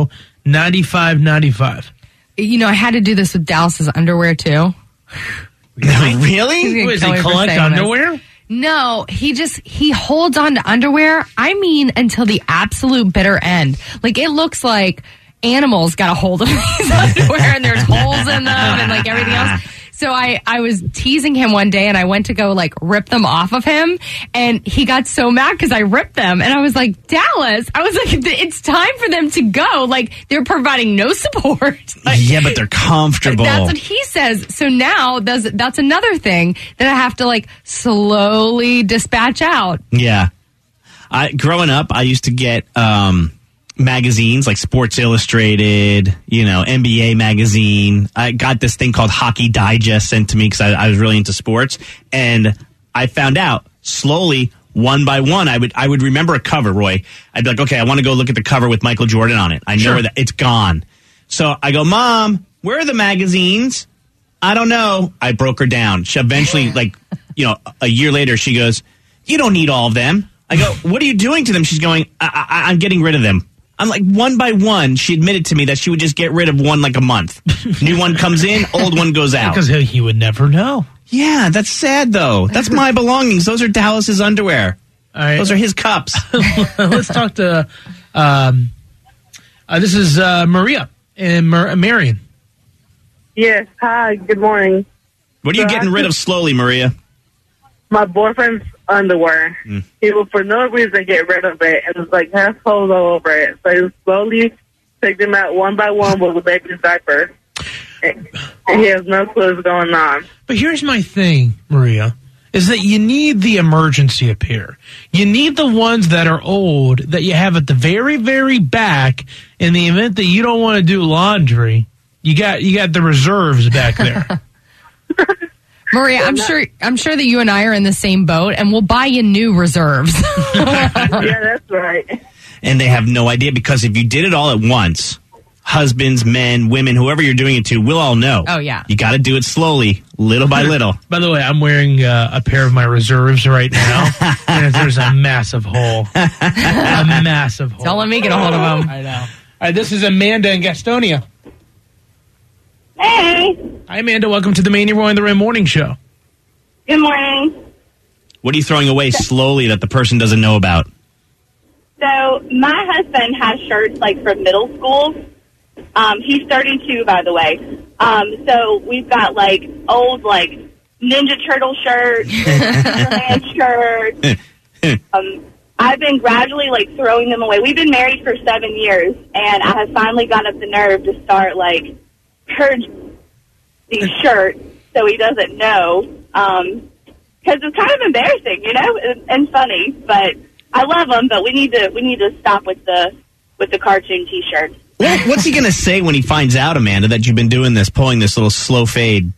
Speaker 5: 704-570-9595.
Speaker 4: You know, I had to do this with Dallas's underwear, too.
Speaker 3: Really?
Speaker 4: He's gonna
Speaker 5: Who is
Speaker 4: kill
Speaker 5: he,
Speaker 4: me for
Speaker 5: collect
Speaker 4: saying this.
Speaker 5: underwear?
Speaker 4: No, he holds on to underwear. I mean, until the absolute bitter end. Like, it looks like animals got a hold of these underwear and there's holes in them and like everything else. So I was teasing him one day and I went to go like rip them off of him and he got so mad because I ripped them and I was like, Dallas, I was like, it's time for them to go. Like, they're providing no support. Like,
Speaker 3: Yeah, but they're comfortable.
Speaker 4: that's what he says. So now that's another thing that I have to like slowly dispatch out.
Speaker 3: Yeah. Growing up, I used to get magazines like Sports Illustrated, NBA magazine. I got this thing called Hockey Digest sent to me because I was really into sports. And I found out slowly, one by one, I would remember a cover, Roy. I'd be like, okay, I want to go look at the cover with Michael Jordan on it. I know that it's gone. So I go, Mom, where are the magazines? I don't know. I broke her down. She eventually, a year later, she goes, you don't need all of them. I go, what are you doing to them? She's going, I'm getting rid of them. I'm like, one by one, she admitted to me that she would just get rid of one like a month. New one comes in, old one goes out.
Speaker 5: Because he would never know.
Speaker 3: Yeah, that's sad, though. That's my belongings. Those are Dallas's underwear.
Speaker 5: All right.
Speaker 3: Those are his cups.
Speaker 5: Let's talk to, this is Maria and Marion.
Speaker 7: Yes. Hi. Good morning.
Speaker 3: What are you getting rid of slowly, Maria?
Speaker 7: My boyfriend's underwear. He will, for no reason, get rid of it, and it's like half holes all over it. So he slowly take them out one by one with the baby's diaper. And he has no clue what's going on.
Speaker 5: But here's my thing, Maria, is that you need the emergency pair. You need the ones that are old that you have at the very, very back in the event that you don't want to do laundry. You got the reserves back there.
Speaker 4: Maria, I'm sure that you and I are in the same boat, and we'll buy you new reserves.
Speaker 7: Yeah, that's right.
Speaker 3: And they have no idea, because if you did it all at once, husbands, men, women, whoever you're doing it to, we'll all know.
Speaker 4: Oh, yeah.
Speaker 3: You got to do it slowly, little by little.
Speaker 5: By the way, I'm wearing a pair of my reserves right now, and there's a massive hole. A massive hole.
Speaker 4: Don't let me get a hold of them.
Speaker 5: I know. All right, this is Amanda in Gastonia.
Speaker 8: Hey.
Speaker 5: Hi, Amanda. Welcome to the Manny Roy and the Rim Morning Show.
Speaker 8: Good morning.
Speaker 3: What are you throwing away slowly that the person doesn't know about?
Speaker 8: So my husband has shirts like from middle school. He's 32, by the way. So we've got like old like Ninja Turtle shirts, Superman shirts. I've been gradually like throwing them away. We've been married for 7 years, and I have finally got up the nerve to start like purge these shirts so he doesn't know. Because it's kind of embarrassing, and funny. But I love them, but we need to stop with the cartoon T-shirts.
Speaker 3: What's he going to say when he finds out, Amanda, that you've been doing this, pulling this little slow fade?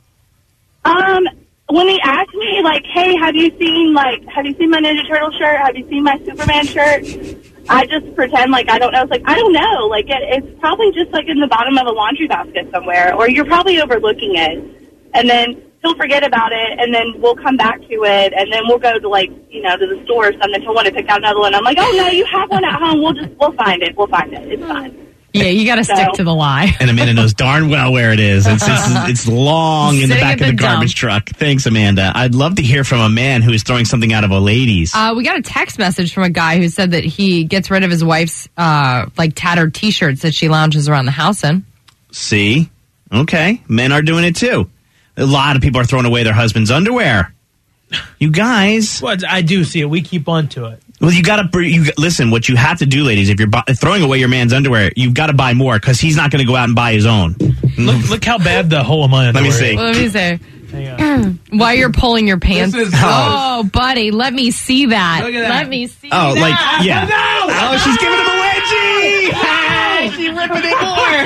Speaker 8: When he asks me, like, hey, have you seen my Ninja Turtle shirt? Have you seen my Superman shirt? I just pretend like I don't know. It's like, I don't know. Like, it's probably just, like, in the bottom of a laundry basket somewhere, or you're probably overlooking it. And then he'll forget about it, and then we'll come back to it, and then we'll go to, like, to the store or something. He'll want to pick out another one. I'm like, oh, no, you have one at home. We'll find it. We'll find it. It's fine.
Speaker 4: Yeah, you got to stick to the lie.
Speaker 3: And Amanda knows darn well where it is. It's long in the
Speaker 4: Sitting
Speaker 3: back
Speaker 4: at
Speaker 3: of the
Speaker 4: the
Speaker 3: garbage truck. Thanks, Amanda. I'd love to hear from a man who is throwing something out of a lady's.
Speaker 4: We got a text message from a guy who said that he gets rid of his wife's tattered T-shirts that she lounges around the house in.
Speaker 3: See? Okay. Men are doing it too. A lot of people are throwing away their husband's underwear. You guys.
Speaker 5: Well, I do see it. We keep on to it.
Speaker 3: Well, listen, what you have to do, ladies, if you're throwing away your man's underwear, you've got to buy more, because he's not going to go out and buy his own.
Speaker 5: Look how bad the hole in my underwear
Speaker 3: Let me see.
Speaker 4: Well, let me say. While you're pulling your pants. Oh, buddy, let me see that.
Speaker 5: Look at that.
Speaker 4: Let me see
Speaker 3: Oh,
Speaker 4: that.
Speaker 3: like, yeah.
Speaker 5: No!
Speaker 3: Oh, she's giving him a wedgie! Hey, she's ripping it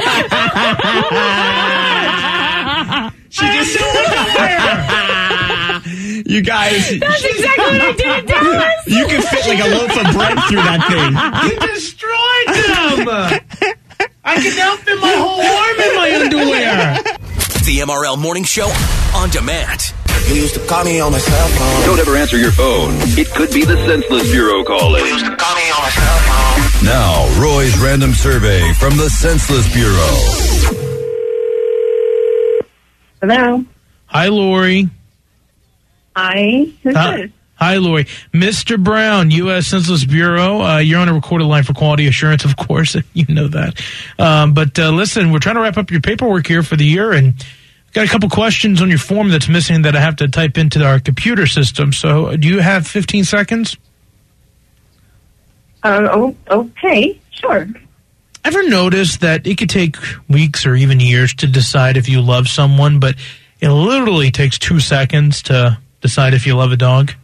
Speaker 3: more. She just You guys.
Speaker 4: That's exactly what I did in Dallas.
Speaker 3: You can fit like a loaf of bread through that thing.
Speaker 5: You destroyed them! I can now fit my whole arm in my underwear.
Speaker 2: The MRL Morning Show on demand.
Speaker 9: You used to call me on my cell phone.
Speaker 10: Don't ever answer your phone. It could be the Senseless Bureau calling.
Speaker 9: You used to call me on my cell phone.
Speaker 10: Now, Roy's random survey from the Senseless Bureau.
Speaker 7: Hello?
Speaker 5: Hi, Lori.
Speaker 11: Hi. Who's this?
Speaker 5: Hi, Lori. Mr. Brown, U.S. Census Bureau. You're on a recorded line for quality assurance, of course. You know that. But listen, we're trying to wrap up your paperwork here for the year, and got a couple questions on your form that's missing that I have to type into our computer system. So do you have 15 seconds?
Speaker 11: Okay. Sure.
Speaker 5: Ever notice that it could take weeks or even years to decide if you love someone, but it literally takes 2 seconds to decide if you love a dog?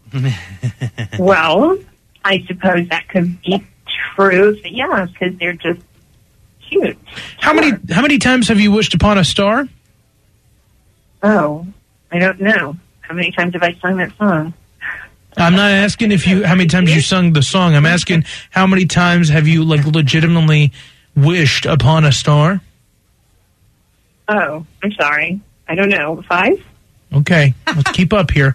Speaker 11: Well, I suppose that could be true. But yeah, because they're just cute.
Speaker 5: How many times have you wished upon a star?
Speaker 11: Oh, I don't know. How many times have I sung that song?
Speaker 5: I'm not asking how many times you sung the song. I'm asking how many times have you legitimately wished upon a star?
Speaker 11: Oh, I'm sorry. I don't know. 5?
Speaker 5: Okay, let's keep up here.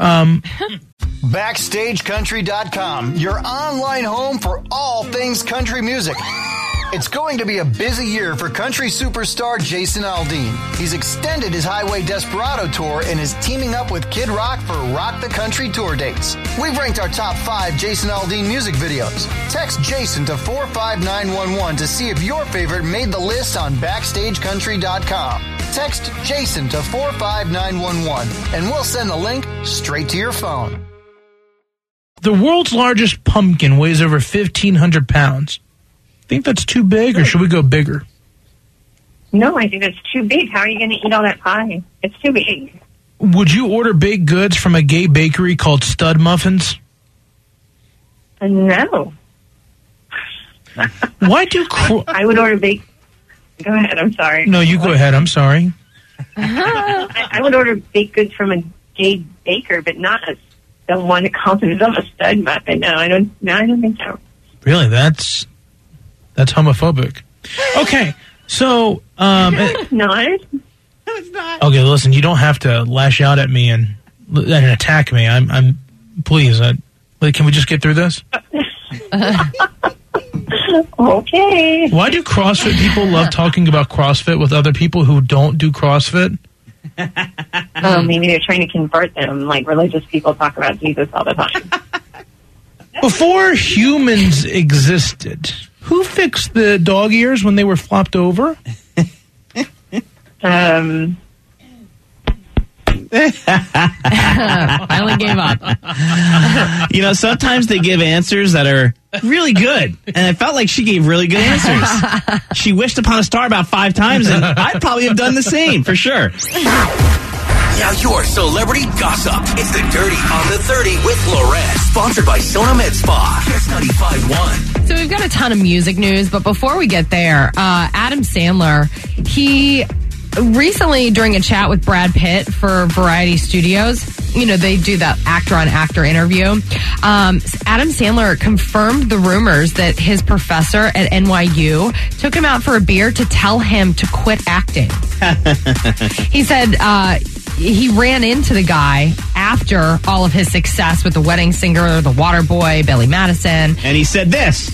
Speaker 12: BackstageCountry.com, your online home for all things country music. It's going to be a busy year for country superstar Jason Aldean. He's extended his Highway Desperado tour and is teaming up with Kid Rock for Rock the Country tour dates. We've ranked our top 5 Jason Aldean music videos. Text Jason to 45911 to see if your favorite made the list on BackstageCountry.com. Text Jason to 45911 and we'll send the link straight to your phone.
Speaker 5: The world's largest pumpkin weighs over 1,500 pounds. Think that's too big, or should we go bigger?
Speaker 11: No, I think that's too big. How are you going to eat all that pie? It's too big.
Speaker 5: Would you order baked goods from a gay bakery called Stud Muffins?
Speaker 11: No.
Speaker 5: Why do...
Speaker 11: I would order baked... Go ahead, I'm sorry.
Speaker 5: No, you go ahead, I'm sorry.
Speaker 11: I would order baked goods from a gay baker, but not the one that calls himself a stud muffin. No, I don't think so.
Speaker 5: Really, that's homophobic. Okay, so
Speaker 11: not. No,
Speaker 6: it's not.
Speaker 5: Okay, listen, you don't have to lash out at me and attack me. I'm please. Can we just get through this?
Speaker 11: Okay.
Speaker 5: Why do CrossFit people love talking about CrossFit with other people who don't do CrossFit?
Speaker 11: Oh, maybe they're trying to convert them, like religious people talk about Jesus all the time.
Speaker 5: Before humans existed, who fixed the dog ears when they were flopped over?
Speaker 4: Finally gave up.
Speaker 3: Sometimes they give answers that are really good. And I felt like she gave really good answers. She wished upon a star about 5 times, and I'd probably have done the same, for sure.
Speaker 2: Now your celebrity gossip. It's the Dirty on the 30 with Lorette. Sponsored by Sona Med Spa. Kiss 95.1.
Speaker 4: So we've got a ton of music news, but before we get there, Adam Sandler, he recently, during a chat with Brad Pitt for Variety Studios, they do that actor-on-actor interview. Adam Sandler confirmed the rumors that his professor at NYU took him out for a beer to tell him to quit acting. He said he ran into the guy after all of his success with The Wedding Singer, The Waterboy, Billy Madison.
Speaker 3: And he said this.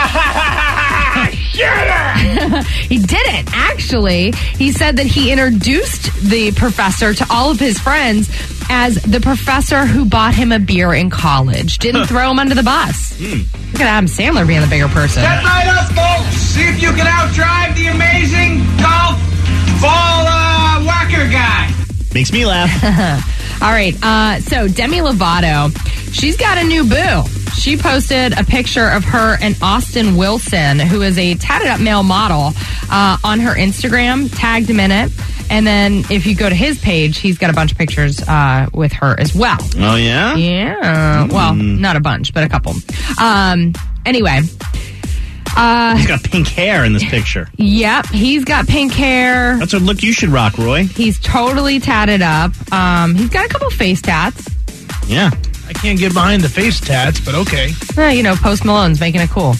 Speaker 4: He didn't, actually. He said that he introduced the professor to all of his friends as the professor who bought him a beer in college. Didn't throw him under the bus. Look at Adam Sandler being the bigger person.
Speaker 13: Step right up, folks. See if you can outdrive the amazing golf ball whacker guy.
Speaker 3: Makes me laugh.
Speaker 4: All right. So Demi Lovato, she's got a new boo. She posted a picture of her and Austin Wilson, who is a tatted up male model, on her Instagram, tagged him in it. And then if you go to his page, he's got a bunch of pictures with her as well.
Speaker 3: Oh, yeah?
Speaker 4: Yeah. Well, not a bunch, but a couple. Anyway.
Speaker 3: He's got pink hair in this picture.
Speaker 4: Yep, he's got pink hair.
Speaker 3: That's a look you should rock, Roy.
Speaker 4: He's totally tatted up. He's got a couple face tats.
Speaker 3: Yeah.
Speaker 5: I can't get behind the face tats, but okay.
Speaker 4: Post Malone's making it cool.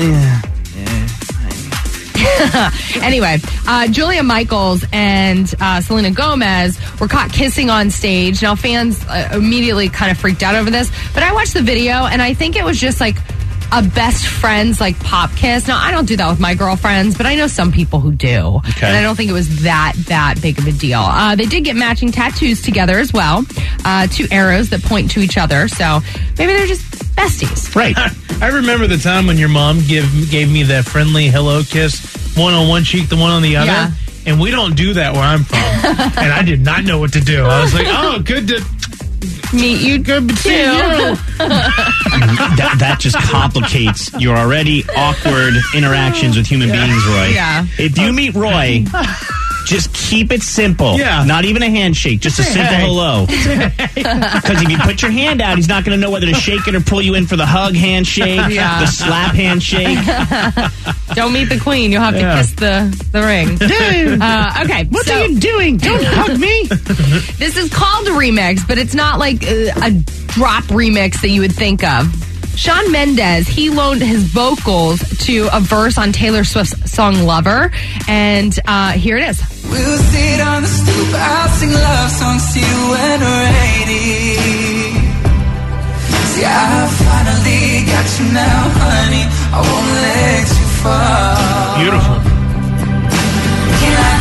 Speaker 4: Anyway, Julia Michaels and Selena Gomez were caught kissing on stage. Now, fans immediately kind of freaked out over this, but I watched the video, and I think it was just like a best friends like pop kiss. Now, I don't do that with my girlfriends, but I know some people who do.
Speaker 3: Okay.
Speaker 4: And I don't think it was that big of a deal. They did get matching tattoos together as well. 2 arrows that point to each other. So maybe they're just besties.
Speaker 3: Right.
Speaker 5: I remember the time when your mom gave me that friendly hello kiss, one on one cheek, the one on the other.
Speaker 4: Yeah.
Speaker 5: And we don't do that where I'm from. And I did not know what to do. I was like, oh, good to
Speaker 4: meet you
Speaker 5: good to see you.
Speaker 3: That just complicates your already awkward interactions with human beings, Roy.
Speaker 4: Yeah.
Speaker 3: If you meet Roy, just keep it simple.
Speaker 5: Yeah.
Speaker 3: Not even a handshake, just a simple hello. Because if you put your hand out, he's not going to know whether to shake it or pull you in for the hug handshake, the slap handshake.
Speaker 4: Don't meet the queen. You'll have to kiss the ring. Okay.
Speaker 3: What are you doing? Don't hug me.
Speaker 4: This is called a remix, but it's not like a drop remix that you would think of. Shawn Mendes, he loaned his vocals to a verse on Taylor Swift's song Lover, and here it is.
Speaker 14: We'll sit on the stoop, I'll sing love songs to you when we're 80. See, I finally got you now, honey, I won't let you fall.
Speaker 5: Beautiful.
Speaker 14: Can I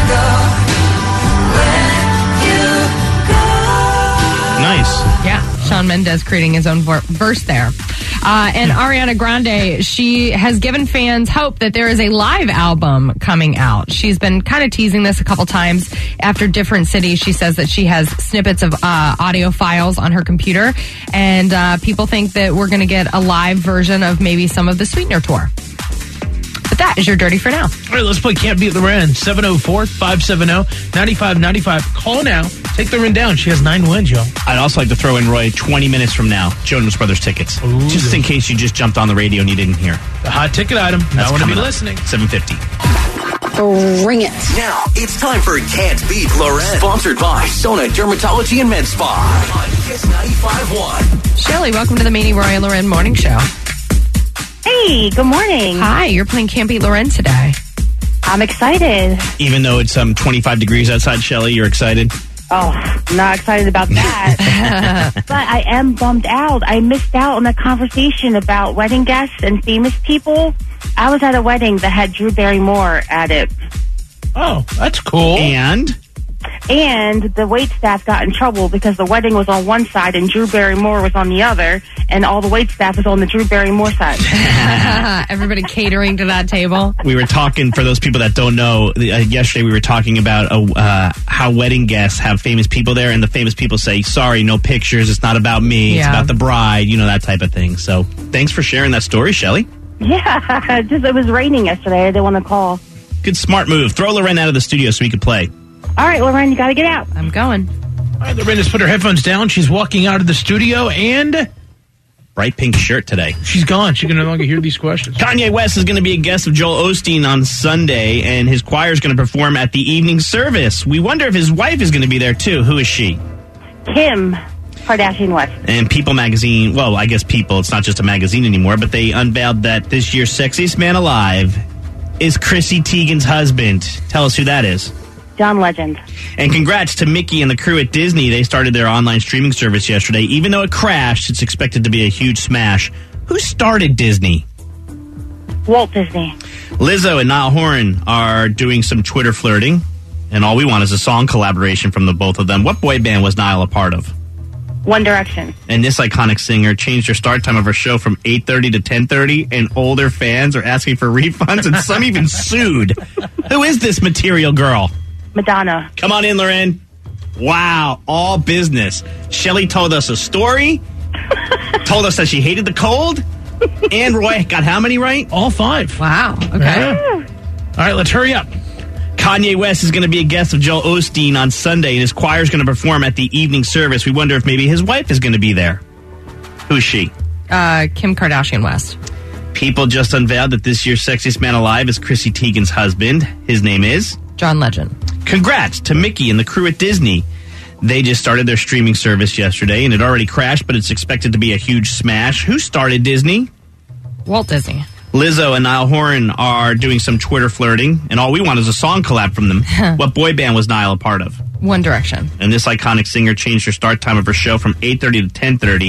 Speaker 14: go when you go?
Speaker 3: Nice.
Speaker 4: Yeah, Shawn Mendes creating his own verse there. And Ariana Grande, she has given fans hope that there is a live album coming out. She's been kind of teasing this a couple times after different cities. She says that she has snippets of audio files on her computer, and people think that we're going to get a live version of maybe some of the Sweetener tour. But that is your Dirty for Now.
Speaker 5: All right, let's play Can't Beat Loren. 704-570-9595. Call now. Take Loren down. She has 9 wins, y'all.
Speaker 3: I'd also like to throw in, Roy, 20 minutes from now, Jonas Brothers tickets.
Speaker 5: Ooh,
Speaker 3: just in case you just jumped on the radio and you didn't hear.
Speaker 5: The hot ticket item.
Speaker 3: That's
Speaker 5: I want to be
Speaker 3: coming up.
Speaker 5: listening.
Speaker 3: 7:50.
Speaker 2: Bring it. Now, it's time for Can't Beat Loren. Sponsored by Sona Dermatology and Med Spa on Kiss 95.1.
Speaker 4: Shelley, welcome to the Meanie Roy and Loren Morning Show.
Speaker 15: Hey, good morning.
Speaker 4: Hi, you're playing Can't Beat Loren today.
Speaker 15: I'm excited.
Speaker 3: Even though it's 25 degrees outside, Shelley, you're excited?
Speaker 15: Oh, not excited about that. But I am bummed out. I missed out on the conversation about wedding guests and famous people. I was at a wedding that had Drew Barrymore at it.
Speaker 5: Oh, that's cool.
Speaker 15: And the wait staff got in trouble because the wedding was on one side and Drew Barrymore was on the other, and all the wait staff was on the Drew Barrymore side.
Speaker 4: Everybody catering to that table.
Speaker 3: We were talking, for those people that don't know, yesterday we were talking about how wedding guests have famous people there, and the famous people say, sorry, no pictures, it's not about me, it's about the bride, that type of thing. So thanks for sharing that story, Shelley.
Speaker 15: Yeah, it was raining yesterday. I didn't want to call.
Speaker 3: Good, smart move. Throw Loren out of the studio so we could play.
Speaker 15: All right, Loren, you got to get out.
Speaker 4: I'm going.
Speaker 5: All right, Loren has put her headphones down. She's walking out of the studio, and
Speaker 3: bright pink shirt today.
Speaker 5: She's gone. She can no longer hear these questions.
Speaker 3: Kanye West is going to be a guest of Joel Osteen on Sunday, and his choir is going to perform at the evening service. We wonder if his wife is going to be there, too. Who is she?
Speaker 15: Kim Kardashian West.
Speaker 3: And People magazine, well, I guess People, it's not just a magazine anymore, but they unveiled that this year's sexiest man alive is Chrissy Teigen's husband. Tell us who that is.
Speaker 15: John Legend.
Speaker 3: And congrats to Mickey and the crew at Disney. They started their online streaming service yesterday. Even though it crashed, it's expected to be a huge smash. Who started Disney?
Speaker 15: Walt Disney.
Speaker 3: Lizzo and Niall Horan are doing some Twitter flirting. And All We Want is a song collaboration from the both of them. What boy band was Niall a part of?
Speaker 15: One Direction.
Speaker 3: And this iconic singer changed her start time of her show from 8:30 to 10:30, and older fans are asking for refunds, and some even sued. Who is this material girl?
Speaker 15: Madonna.
Speaker 3: Come on in, Loren. Wow, all business. Shelley told us a story, told us that she hated the cold, and Roy got how many right?
Speaker 5: All 5.
Speaker 4: Wow, okay.
Speaker 5: Yeah. All right, let's hurry up.
Speaker 3: Kanye West is going to be a guest of Joel Osteen on Sunday, and his choir is going to perform at the evening service. We wonder if maybe his wife is going to be there. Who's she?
Speaker 4: Kim Kardashian West.
Speaker 3: People just unveiled that this year's sexiest man alive is Chrissy Teigen's husband. His name is?
Speaker 4: John Legend.
Speaker 3: Congrats to Mickey and the crew at Disney. They just started their streaming service yesterday, and it already crashed, but it's expected to be a huge smash. Who started Disney?
Speaker 4: Walt Disney.
Speaker 3: Lizzo and Niall Horan are doing some Twitter flirting, and All We Want is a song collab from them. What boy band was Niall a part of?
Speaker 4: One Direction.
Speaker 3: And this iconic singer changed her start time of her show from 8:30 to 10:30,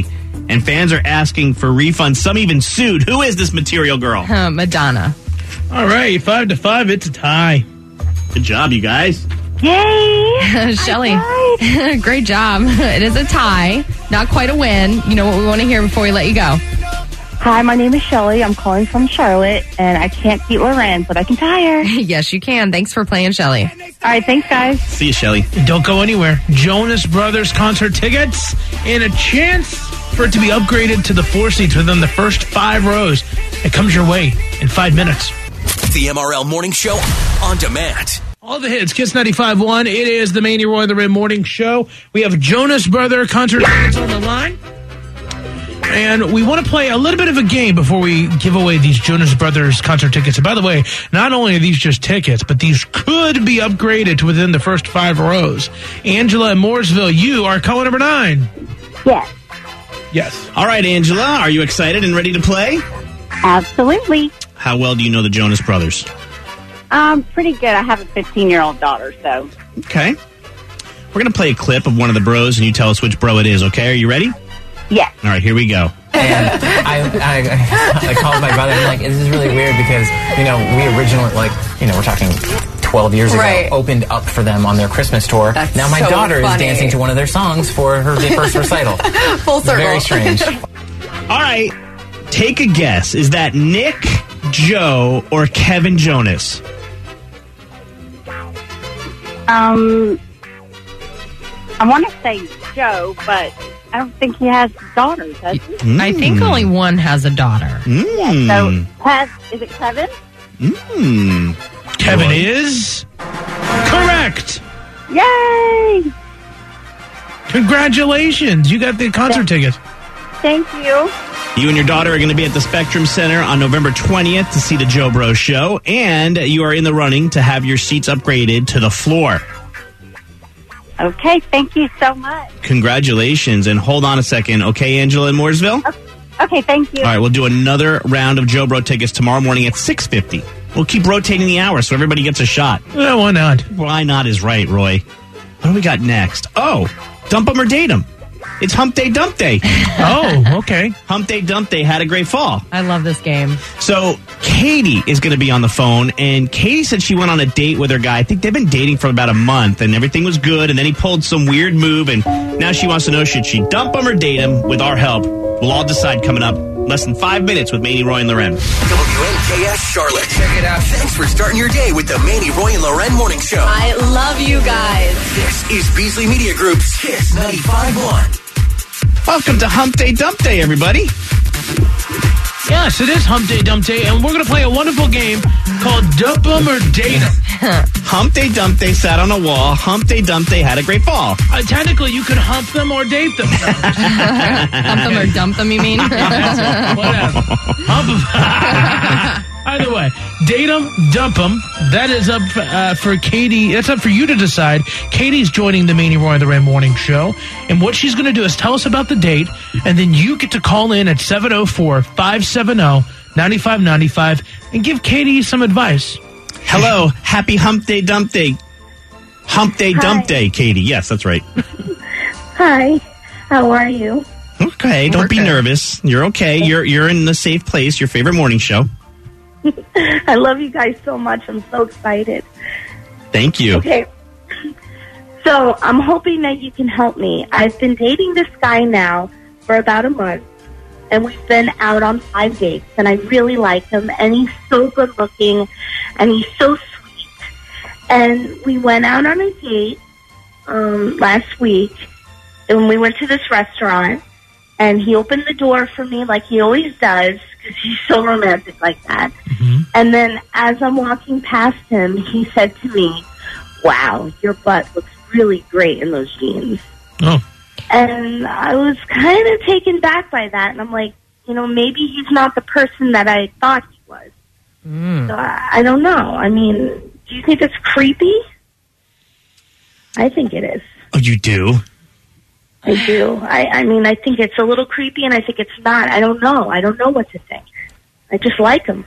Speaker 3: And fans are asking for refunds. Some even sued. Who is this Material Girl?
Speaker 4: Madonna.
Speaker 5: All right, 5-5. It's a tie.
Speaker 3: Good job, you guys.
Speaker 4: Yay! Shelly. Great job. It is a tie. Not quite a win. You know what we want to hear before we let you go.
Speaker 15: Hi, my name is Shelly. I'm calling from Charlotte, and I can't beat Loren, but I can tie her.
Speaker 4: Yes, you can. Thanks for playing, Shelly.
Speaker 15: All right, thanks, guys.
Speaker 3: See you, Shelly.
Speaker 5: Don't go anywhere. Jonas Brothers concert tickets and a chance for it to be upgraded to the 4 seats within the first 5 rows. It comes your way in 5 minutes.
Speaker 2: The MRL Morning Show on demand.
Speaker 5: All the hits, Kiss 95.1. It is the Manny Roy the Red Morning Show. We have Jonas Brother concert tickets on the line. And we want to play a little bit of a game before we give away these Jonas Brothers concert tickets. And by the way, not only are these just tickets, but these could be upgraded to within the first 5 rows. Angela in Mooresville, you are caller number 9.
Speaker 15: Yes.
Speaker 5: Yes.
Speaker 3: All right, Angela, are you excited and ready to play?
Speaker 15: Absolutely.
Speaker 3: How well do you know the Jonas Brothers?
Speaker 15: Pretty good. I have a 15-year-old daughter, so.
Speaker 3: Okay. We're going to play a clip of one of the bros, and you tell us which bro it is, okay? Are you ready?
Speaker 15: Yes.
Speaker 3: All right, here we go.
Speaker 16: And I called my brother and I'm like, this is really weird because, we originally, we're talking 12 years ago, opened up for them on their Christmas tour.
Speaker 17: That's
Speaker 16: now my
Speaker 17: so
Speaker 16: daughter
Speaker 17: funny.
Speaker 16: is dancing to one of their songs for her first recital.
Speaker 17: Full circle.
Speaker 16: Very strange.
Speaker 3: All right, take a guess. Is that Nick, Joe, or Kevin Jonas?
Speaker 15: I want to say Joe, but I don't think he has daughters, has he?
Speaker 4: I think only one has a daughter.
Speaker 15: So, is it Kevin?
Speaker 5: Kevin is correct.
Speaker 15: Yay!
Speaker 5: Congratulations. You got the concert tickets.
Speaker 15: Thank you.
Speaker 3: You and your daughter are going to be at the Spectrum Center on November 20th to see the Joe Bro Show, and you are in the running to have your seats upgraded to the floor.
Speaker 15: Okay, thank you so much.
Speaker 3: Congratulations, and hold on a second, okay, Angela in Mooresville?
Speaker 15: Okay, thank you.
Speaker 3: All right, we'll do another round of Joe Bro tickets tomorrow morning at 6:50. We'll keep rotating the hour so everybody gets a shot.
Speaker 5: Yeah, why not?
Speaker 3: Why not is right, Roy. What do we got next? Oh, dump 'em or date 'em. It's Hump Day Dump Day.
Speaker 5: Oh, okay.
Speaker 3: Hump Day Dump Day had a great fall.
Speaker 4: I love this game.
Speaker 3: So Katie is going to be on the phone, and Katie said she went on a date with her guy. I think they've been dating for about a month, and everything was good, and then he pulled some weird move, and now she wants to know, should she dump him or date him? With our help, we'll all decide coming up less than 5 minutes with Manny, Roy, and Loren.
Speaker 2: WNKS Charlotte. Check it out. Thanks for starting your day with the Manny, Roy, and Loren Morning Show.
Speaker 17: I love you guys.
Speaker 2: This is Beasley Media Group's Kiss 95.1.
Speaker 3: Welcome to Hump Day Dump Day, everybody.
Speaker 5: Yes, it is Hump Day Dump Day, and we're going to play a wonderful game called Dump 'em or Date 'em.
Speaker 3: Hump Day Dump Day sat on a wall. Hump Day Dump Day had a great fall.
Speaker 5: Technically, you could hump them or date them.
Speaker 4: Hump them or dump them, you mean?
Speaker 5: Whatever. Hump them. Either way, date them, dump them. That is up for Katie. That's up for you to decide. Katie's joining the Manny Roy the Red Morning Show. And what she's going to do is tell us about the date, and then you get to call in at 704-570-9595 and give Katie some advice.
Speaker 3: Hello. Happy Hump Day Dump Day. Hump Day Dump Day, Katie. Yes, that's right.
Speaker 15: Hi. How are you?
Speaker 3: Okay, don't be nervous. You're okay. You're in the safe place, your favorite morning show.
Speaker 15: I love you guys so much. I'm so excited.
Speaker 3: Thank you.
Speaker 15: Okay. So I'm hoping that you can help me. I've been dating this guy now for about a month, and we've been out on 5 dates, and I really like him, and he's so good looking, and he's so sweet. And we went out on a date last week, and we went to this restaurant, and he opened the door for me like he always does, because he's so romantic like that. Mm-hmm. And then as I'm walking past him, he said to me, "Wow, your butt looks really great in those jeans."
Speaker 5: Oh.
Speaker 15: And I was kind of taken back by that, and I'm like, maybe he's not the person that I thought he was. So I don't know. I mean, do you think it's creepy? I think it is.
Speaker 3: Oh, you do?
Speaker 15: I do. I mean, I think it's a little creepy, and I think it's not. I don't know. I don't know what to think. I just like him.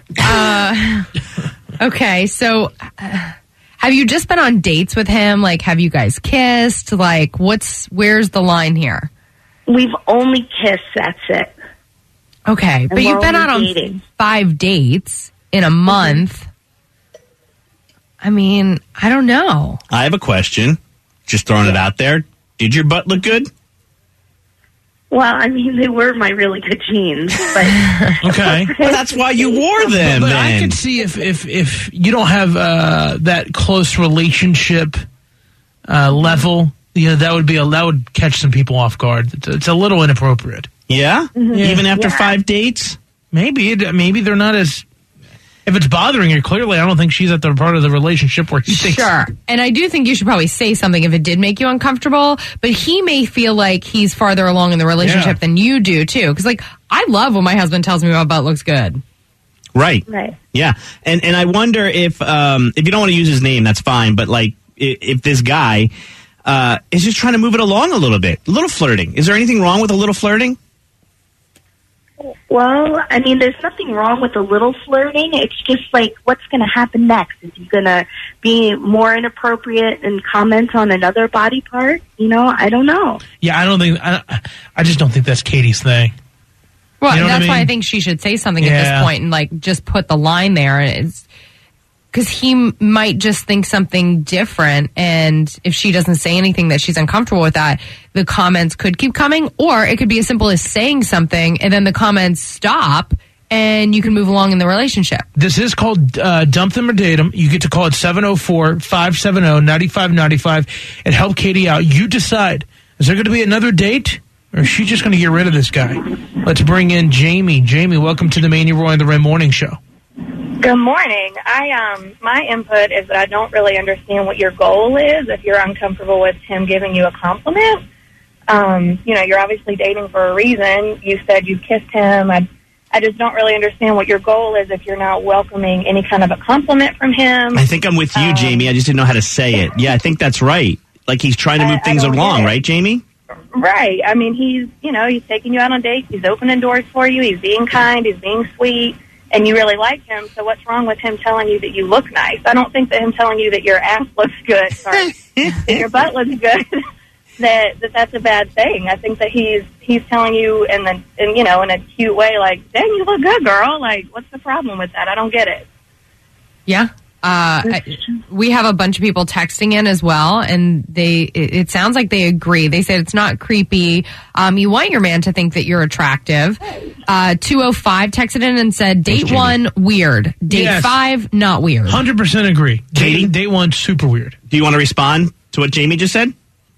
Speaker 4: Okay, so have you just been on dates with him? Like, have you guys kissed? Like, where's the line here?
Speaker 15: We've only kissed, that's it.
Speaker 4: Okay, but you've been out on
Speaker 15: dating.
Speaker 4: 5 dates in a month. I mean, I don't know.
Speaker 3: I have a question. Just throwing it out there. Did your butt look good?
Speaker 15: Well, I mean, they were my really good jeans, but
Speaker 3: Okay. Well, that's why you wore them,
Speaker 5: But
Speaker 3: then.
Speaker 5: I could see if you don't have that close relationship level, that would catch some people off guard. It's a little inappropriate.
Speaker 3: Yeah? Even after 5 dates?
Speaker 5: Maybe they're not as. If it's bothering her, clearly, I don't think she's at the part of the relationship where he thinks.
Speaker 4: Sure. And I do think you should probably say something if it did make you uncomfortable, but he may feel like he's farther along in the relationship than you do, too. Because, like, I love when my husband tells me my butt looks good.
Speaker 3: Right.
Speaker 15: Right.
Speaker 3: Yeah. And I wonder if you don't want to use his name, that's fine, but, like, if this guy is just trying to move it along a little bit, a little flirting. Is there anything wrong with a little flirting?
Speaker 15: Well, I mean, there's nothing wrong with a little flirting. It's just like, what's going to happen next? Is he going to be more inappropriate and comment on another body part? I don't know.
Speaker 5: Yeah, I just don't think that's Katie's thing.
Speaker 4: Well,
Speaker 5: You know what I
Speaker 4: that's why I
Speaker 5: mean?
Speaker 4: think she should say something at
Speaker 5: Yeah.
Speaker 4: this point and, like, just put the line there. It's because he might just think something different, and if she doesn't say anything that she's uncomfortable with that, the comments could keep coming, or it could be as simple as saying something, and then the comments stop, and you can move along in the relationship.
Speaker 5: This is called Dump Them or Date Them. You get to call it 704-570-9595 and help Katie out. You decide. Is there going to be another date, or is she just going to get rid of this guy? Let's bring in Jamie. Jamie, welcome to the Manny Roy and the Ray Morning Show.
Speaker 18: Good morning. My input is that I don't really understand what your goal is if you're uncomfortable with him giving you a compliment. You're obviously dating for a reason. You said you kissed him. I just don't really understand what your goal is if you're not welcoming any kind of a compliment from him.
Speaker 3: I think I'm with you, Jamie. I just didn't know how to say it. Yeah, I think that's right. Like he's trying to move things along, right, Jamie?
Speaker 18: Right. I mean, he's taking you out on dates. He's opening doors for you. He's being kind. He's being sweet. And you really like him, so what's wrong with him telling you that you look nice? I don't think that him telling you that your ass looks good, sorry, that your butt looks good, that's a bad thing. I think that he's telling you in a cute way, like, dang, you look good, girl. Like, what's the problem with that? I don't get it.
Speaker 4: Yeah. We have a bunch of people texting in as well, and it sounds like they agree. They said it's not creepy. You want your man to think that you're attractive. 205 texted in and said, date 1, weird. Date 5, not weird.
Speaker 5: 100% agree.
Speaker 3: Katie?
Speaker 5: Date 1, super weird.
Speaker 3: Do you want to respond to what Jamie just said?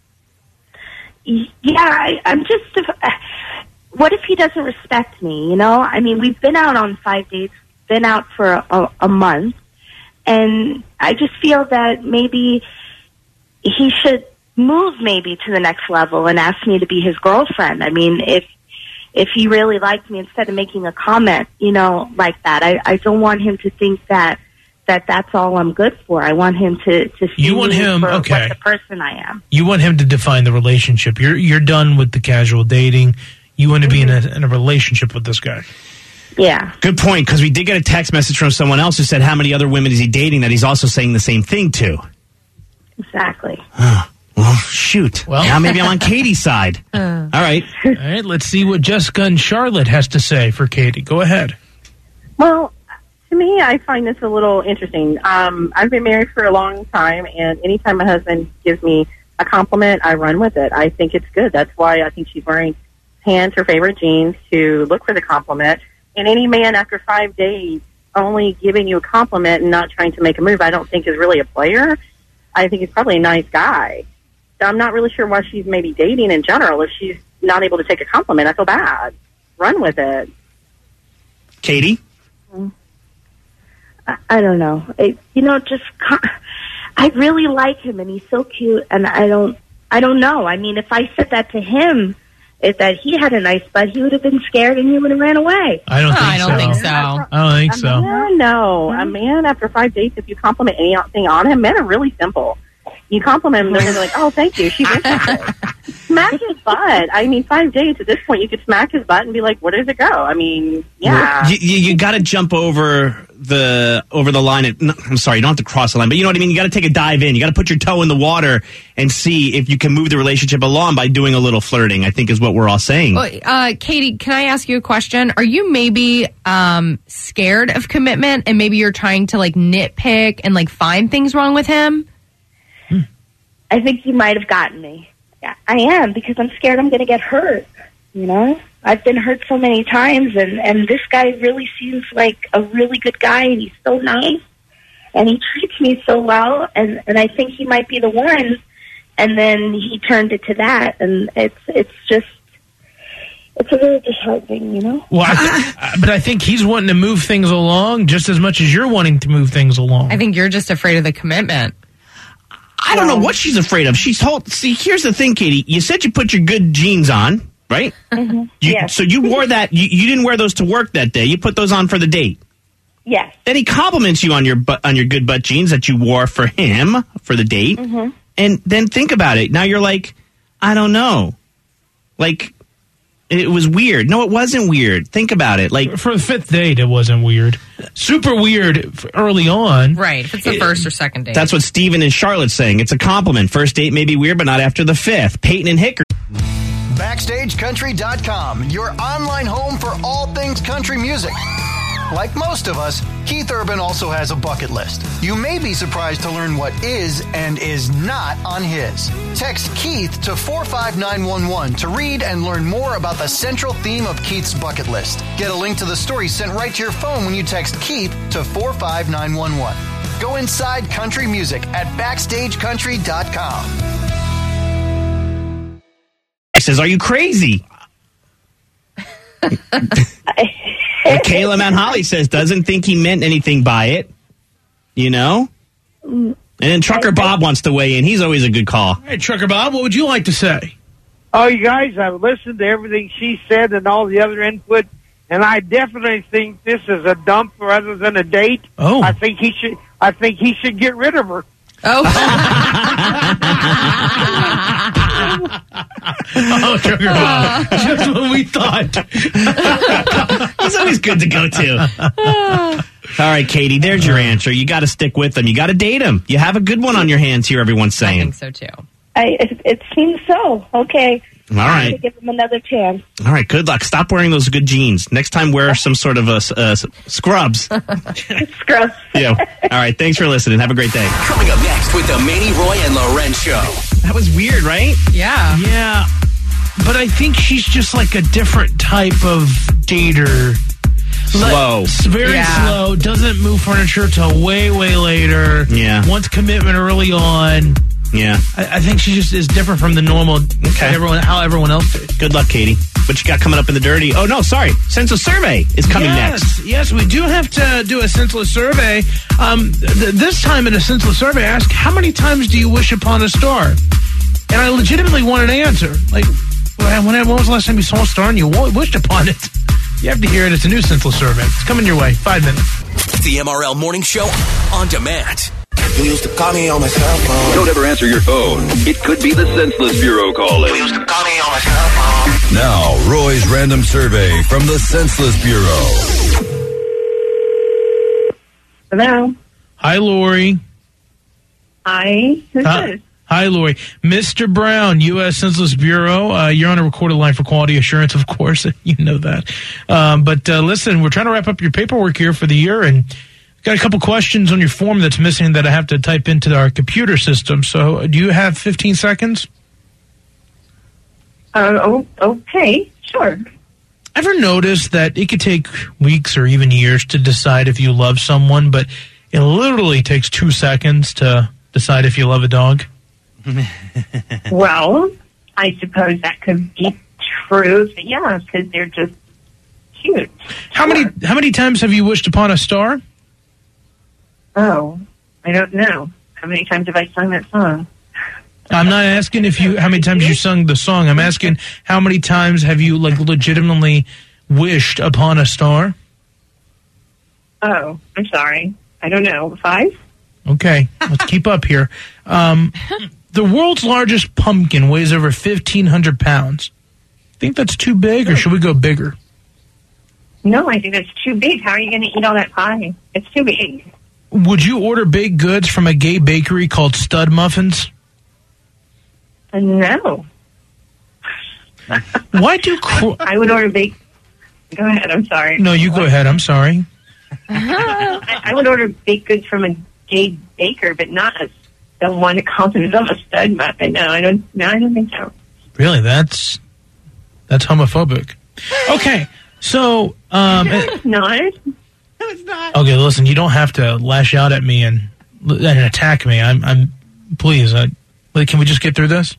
Speaker 15: Yeah, I'm just... what if he doesn't respect me, I mean, we've been out on 5 dates, been out for a month. And I just feel that maybe he should move maybe to the next level and ask me to be his girlfriend. I mean, if he really liked me, instead of making a comment, like that, I don't want him to think that that's all I'm good for. I want him to see me for what the person I am.
Speaker 5: You want him to define the relationship. You're done with the casual dating. You want to be in a relationship with this guy.
Speaker 15: Yeah.
Speaker 3: Good point, because we did get a text message from someone else who said how many other women is he dating that he's also saying the same thing to.
Speaker 15: Exactly.
Speaker 3: Well, shoot. Well, now maybe I'm on Katie's side. All right.
Speaker 5: All right, let's see what Jessica and Charlotte has to say for Katie. Go ahead.
Speaker 19: Well, to me, I find this a little interesting. I've been married for a long time, and anytime my husband gives me a compliment, I run with it. I think it's good. That's why I think she's wearing pants, her favorite jeans, to look for the compliment. And any man after 5 days only giving you a compliment and not trying to make a move, I don't think is really a player. I think he's probably a nice guy. So I'm not really sure why she's maybe dating in general. If she's not able to take a compliment, I feel bad. Run with it.
Speaker 3: Katie?
Speaker 15: I don't know. I really like him, and he's so cute, and I don't know. I mean, if I said that to him, if that he had a nice butt, he would have been scared and he would have ran away.
Speaker 5: I don't think so.
Speaker 19: No. A man after 5 dates, if you compliment anything on him, men are really simple. You compliment him, they're going to be like, oh, thank you. She's interested. Smack his butt. I mean, 5 dates, at this point, you could smack his butt and be like, where does it go? I mean, yeah.
Speaker 3: You got to jump over over the line. I'm sorry, you don't have to cross the line, but you know what I mean? You got to take a dive in. You got to put your toe in the water and see if you can move the relationship along by doing a little flirting, I think is what we're all saying.
Speaker 4: Well, Katie, can I ask you a question? Are you maybe scared of commitment and maybe you're trying to like nitpick and like find things wrong with him?
Speaker 18: I think you might have gotten me. Yeah, I am, because I'm scared I'm going to get hurt, you know? I've been hurt so many times, and this guy really seems like a really good guy, and he's so nice, and he treats me so well, and I think he might be the one, and then he turned it to that, and it's a little disheartening, you know?
Speaker 5: Well, but I think he's wanting to move things along just as much as you're wanting to move things along.
Speaker 4: I think you're just afraid of the commitment.
Speaker 3: I don't know what she's afraid of. She's told. See, here's the thing, Katie. You said you put your good jeans on, right?
Speaker 18: Mm-hmm.
Speaker 3: So you wore that. You didn't wear those to work that day. You put those on for the date.
Speaker 18: Yes.
Speaker 3: Then he compliments you on your good butt jeans that you wore for him for the date.
Speaker 18: Mm-hmm.
Speaker 3: And then think about it. Now you're like, I don't know. Like, it was weird. No, it wasn't weird. Think about it. Like,
Speaker 5: for the fifth date, it wasn't weird. Super weird early on.
Speaker 4: Right. If it's the first or second date.
Speaker 3: That's what Steven and Charlotte's saying. It's a compliment. First date may be weird, but not after the fifth. Peyton and Hickory.
Speaker 12: BackstageCountry.com, your online home for all things country music. Like most of us, Keith Urban also has a bucket list. You may be surprised to learn what is and is not on his. Text Keith to 45911 to read and learn more about the central theme of Keith's bucket list. Get a link to the story sent right to your phone when you text Keith to 45911. Go inside country music at BackstageCountry.com.
Speaker 3: He says, are you crazy? Kayla Mount Holly says, doesn't think he meant anything by it. You know? And then Trucker Bob wants to weigh in. He's always a good call.
Speaker 5: Hey, Trucker Bob, what would you like to say?
Speaker 6: Oh, you guys, I've listened to everything she said and all the other input, and I definitely think this is a dump rather than a date.
Speaker 5: Oh.
Speaker 6: I think he should get rid of her.
Speaker 4: Oh.
Speaker 5: Oh, Trucker Bob. Just what we thought.
Speaker 3: He's always good to go to. All right, Katie, there's your answer. You got to stick with him. You got to date him. You have a good one on your hands here, everyone's saying.
Speaker 4: I think so, too.
Speaker 18: It seems so. Okay.
Speaker 3: All right.
Speaker 18: I'm gonna give him another chance.
Speaker 3: All right, good luck. Stop wearing those good jeans. Next time, wear some sort of scrubs.
Speaker 18: Scrubs.
Speaker 3: Yeah. All right, thanks for listening. Have a great day.
Speaker 2: Coming up next with the Manny, Roy, and Loren Show.
Speaker 3: That was weird, right?
Speaker 4: Yeah.
Speaker 5: Yeah. But I think she's just like a different type of dater.
Speaker 3: Slow.
Speaker 5: Very slow. Doesn't move furniture till way, way later.
Speaker 3: Yeah.
Speaker 5: Wants commitment early on.
Speaker 3: Yeah.
Speaker 5: I think she just is different from the normal, how everyone else did.
Speaker 3: Good luck, Katie. What you got coming up in the dirty? Oh, no, sorry. Senseless Survey is coming next.
Speaker 5: Yes, we do have to do a senseless survey. This time in a senseless survey, I ask, how many times do you wish upon a star? And I legitimately want an answer. Like, when was the last time you saw a star and you wished upon it? You have to hear it. It's a new senseless survey. It's coming your way. 5 minutes.
Speaker 2: The MRL Morning Show on demand.
Speaker 9: You used to call me on my cell phone.
Speaker 10: Don't ever answer your phone. It could be the Senseless Bureau calling.
Speaker 9: You used to call me on my cell phone.
Speaker 20: Now, Roy's random survey from the Senseless Bureau.
Speaker 11: Hello.
Speaker 5: Hi, Lori.
Speaker 11: Hi. Who's this?
Speaker 5: Hi, Lori. Mr. Brown, U.S. Census Bureau. You're on a recorded line for quality assurance, of course. You know that. But listen, we're trying to wrap up your paperwork here for the year, and got a couple questions on your form that's missing that I have to type into our computer system. So do you have 15 seconds?
Speaker 11: Okay. Sure.
Speaker 5: Ever notice that it could take weeks or even years to decide if you love someone, but it literally takes 2 seconds to decide if you love a dog?
Speaker 11: Well, I suppose that could be true. Yeah, because they're just cute.
Speaker 5: How many times have you wished upon a star?
Speaker 11: Oh, I don't know. How many times have I sung that song?
Speaker 5: I'm not asking how many times you sung the song. I'm asking how many times have you legitimately wished upon a star?
Speaker 11: Oh, I'm sorry. I don't know. 5?
Speaker 5: Okay, let's keep up here. The world's largest pumpkin weighs over 1,500 pounds. Think that's too big, or should we go bigger?
Speaker 11: No, I think it's too big. How are you going to eat all that pie? It's too big.
Speaker 5: Would you order baked goods from a gay bakery called Stud Muffins?
Speaker 11: No.
Speaker 5: Why do
Speaker 11: I would order baked... Go ahead, I'm sorry.
Speaker 5: No, you go ahead. I'm sorry.
Speaker 11: I would order baked goods from a gay baker, but not the one that calls himself a stud muffin. No, I don't think so.
Speaker 5: Really? That's homophobic. Okay, so
Speaker 11: it's not. No, it's not.
Speaker 5: Okay, listen. You don't have to lash out at me and attack me. I'm please. Can we just get through this?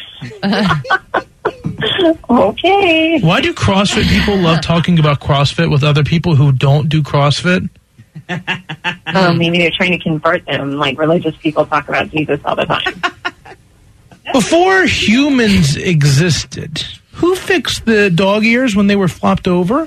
Speaker 11: Okay.
Speaker 5: Why do CrossFit people love talking about CrossFit with other people who don't do CrossFit?
Speaker 11: Maybe they're trying to convert them, like religious people talk about Jesus all the time.
Speaker 5: Before humans existed, who fixed the dog ears when they were flopped over?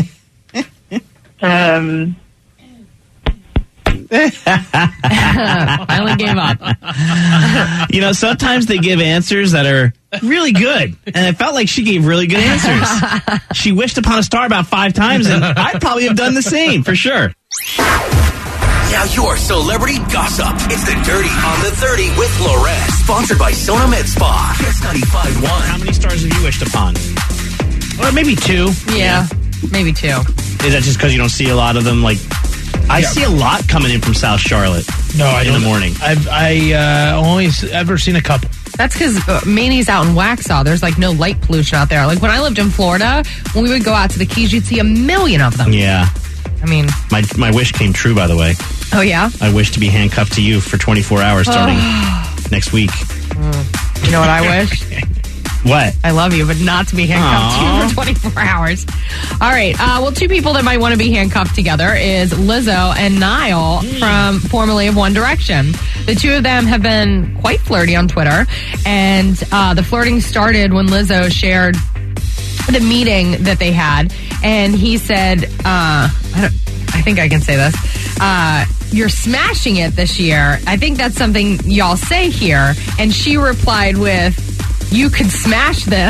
Speaker 4: Finally gave up.
Speaker 3: Sometimes they give answers that are really good, and it felt like she gave really good answers. She wished upon a star about 5 times, and I'd probably have done the same for sure.
Speaker 2: Now your celebrity gossip. It's the Dirty on the 30 with Lorette. Sponsored by Sona Med Spa. Kiss 95.1.
Speaker 3: How many stars have you wished upon?
Speaker 5: Well, maybe 2.
Speaker 4: Yeah, maybe 2.
Speaker 3: Is that just because you don't see a lot of them? Like, I see a lot coming in from South Charlotte.
Speaker 5: No, I don't.
Speaker 3: In the morning.
Speaker 5: I only ever seen a couple.
Speaker 4: That's because Manny's out in Waxhaw. There's like no light pollution out there. Like when I lived in Florida, when we would go out to the Keys, you'd see a million of them.
Speaker 3: Yeah.
Speaker 4: I mean,
Speaker 3: my wish came true, by the way.
Speaker 4: Oh, yeah?
Speaker 3: I wish to be handcuffed to you for 24 hours starting next week.
Speaker 4: You know what I wish?
Speaker 3: What?
Speaker 4: I love you, but not to be handcuffed to you for 24 hours. All right. Well, 2 people that might want to be handcuffed together is Lizzo and Niall from formerly of One Direction. The 2 of them have been quite flirty on Twitter, and the flirting started when Lizzo shared the meeting that they had, and he said, I think I can say this, you're smashing it this year. I think that's something y'all say here. And she replied with, you could smash this.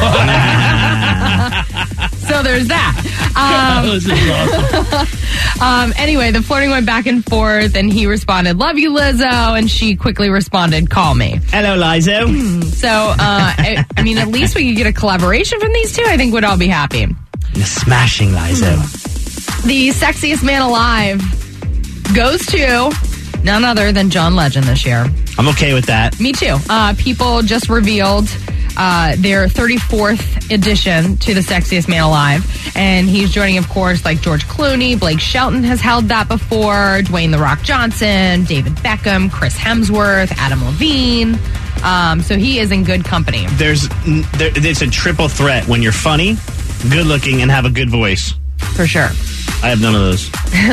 Speaker 4: So there's that.
Speaker 5: This is awesome.
Speaker 4: Anyway, the flirting went back and forth, and he responded, love you, Lizzo, and she quickly responded, call me.
Speaker 3: Hello, Lizzo.
Speaker 4: So, I mean, at least we could get a collaboration from these 2. I think we'd all be happy.
Speaker 3: Smashing Lizzo.
Speaker 4: The sexiest man alive goes to none other than John Legend this year.
Speaker 3: I'm okay with that.
Speaker 4: Me too. People just revealed their 34th edition to the sexiest man alive. And he's joining, of course, like George Clooney, Blake Shelton has held that before, Dwayne The Rock Johnson, David Beckham, Chris Hemsworth, Adam Levine. So he is in good company.
Speaker 3: It's a triple threat when you're funny, good looking, and have a good voice.
Speaker 4: For sure.
Speaker 3: I have none of those.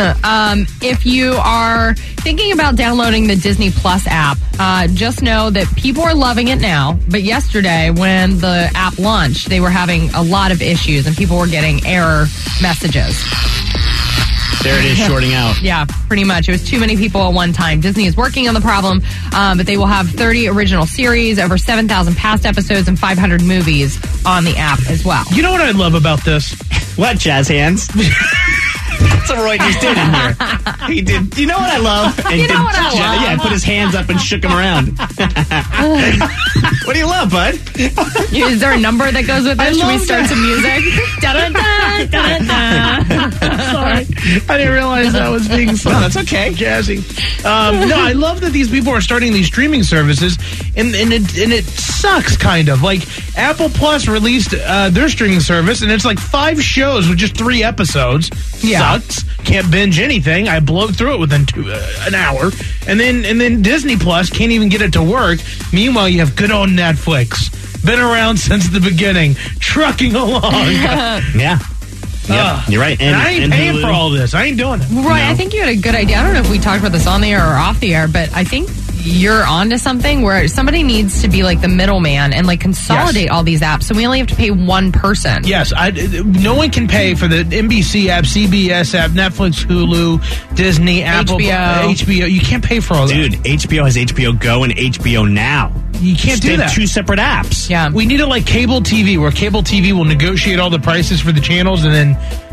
Speaker 4: If you are thinking about downloading the Disney Plus app, just know that people are loving it now. But yesterday, when the app launched, they were having a lot of issues and people were getting error messages.
Speaker 3: There it is, shorting out.
Speaker 4: Yeah, pretty much. It was too many people at one time. Disney is working on the problem, but they will have 30 original series, over 7,000 past episodes, and 500 movies on the app as well.
Speaker 5: You know what I love about this?
Speaker 3: What, jazz hands? That's what Roy just did in here. He did. You know what I love? And
Speaker 4: you know what I love?
Speaker 3: Yeah, put his hands up and shook him around. What do you love, bud?
Speaker 4: Is there a number that goes with it? Should we start some music? Da-da-da, da-da-da.
Speaker 5: Sorry. I didn't realize that was being so
Speaker 3: that's okay.
Speaker 5: Jazzy. No, I love that these people are starting these streaming services, and it sucks, kind of. Like, Apple Plus released their streaming service, and it's like 5 shows with just 3 episodes.
Speaker 4: Yeah.
Speaker 5: Sucks. Can't binge anything. I blowed through it within an hour. And then Disney Plus can't even get it to work. Meanwhile, you have good old Netflix. Been around since the beginning, trucking along.
Speaker 3: Yeah. Yeah, you're right.
Speaker 5: And I ain't paying for all this. I ain't doing it.
Speaker 4: Right, I think you had a good idea. I don't know if we talked about this on the air or off the air, but I think you're onto something where somebody needs to be like the middleman and like consolidate all these apps, so we only have to pay one person.
Speaker 5: Yes, no one can pay for the NBC app, CBS app, Netflix, Hulu, Disney, Apple, HBO. You can't pay for all that.
Speaker 3: Dude, HBO has HBO Go and HBO Now.
Speaker 5: You can't do that.
Speaker 3: 2 separate apps.
Speaker 4: Yeah.
Speaker 5: We need it like cable TV, where cable TV will negotiate all the prices for the channels and then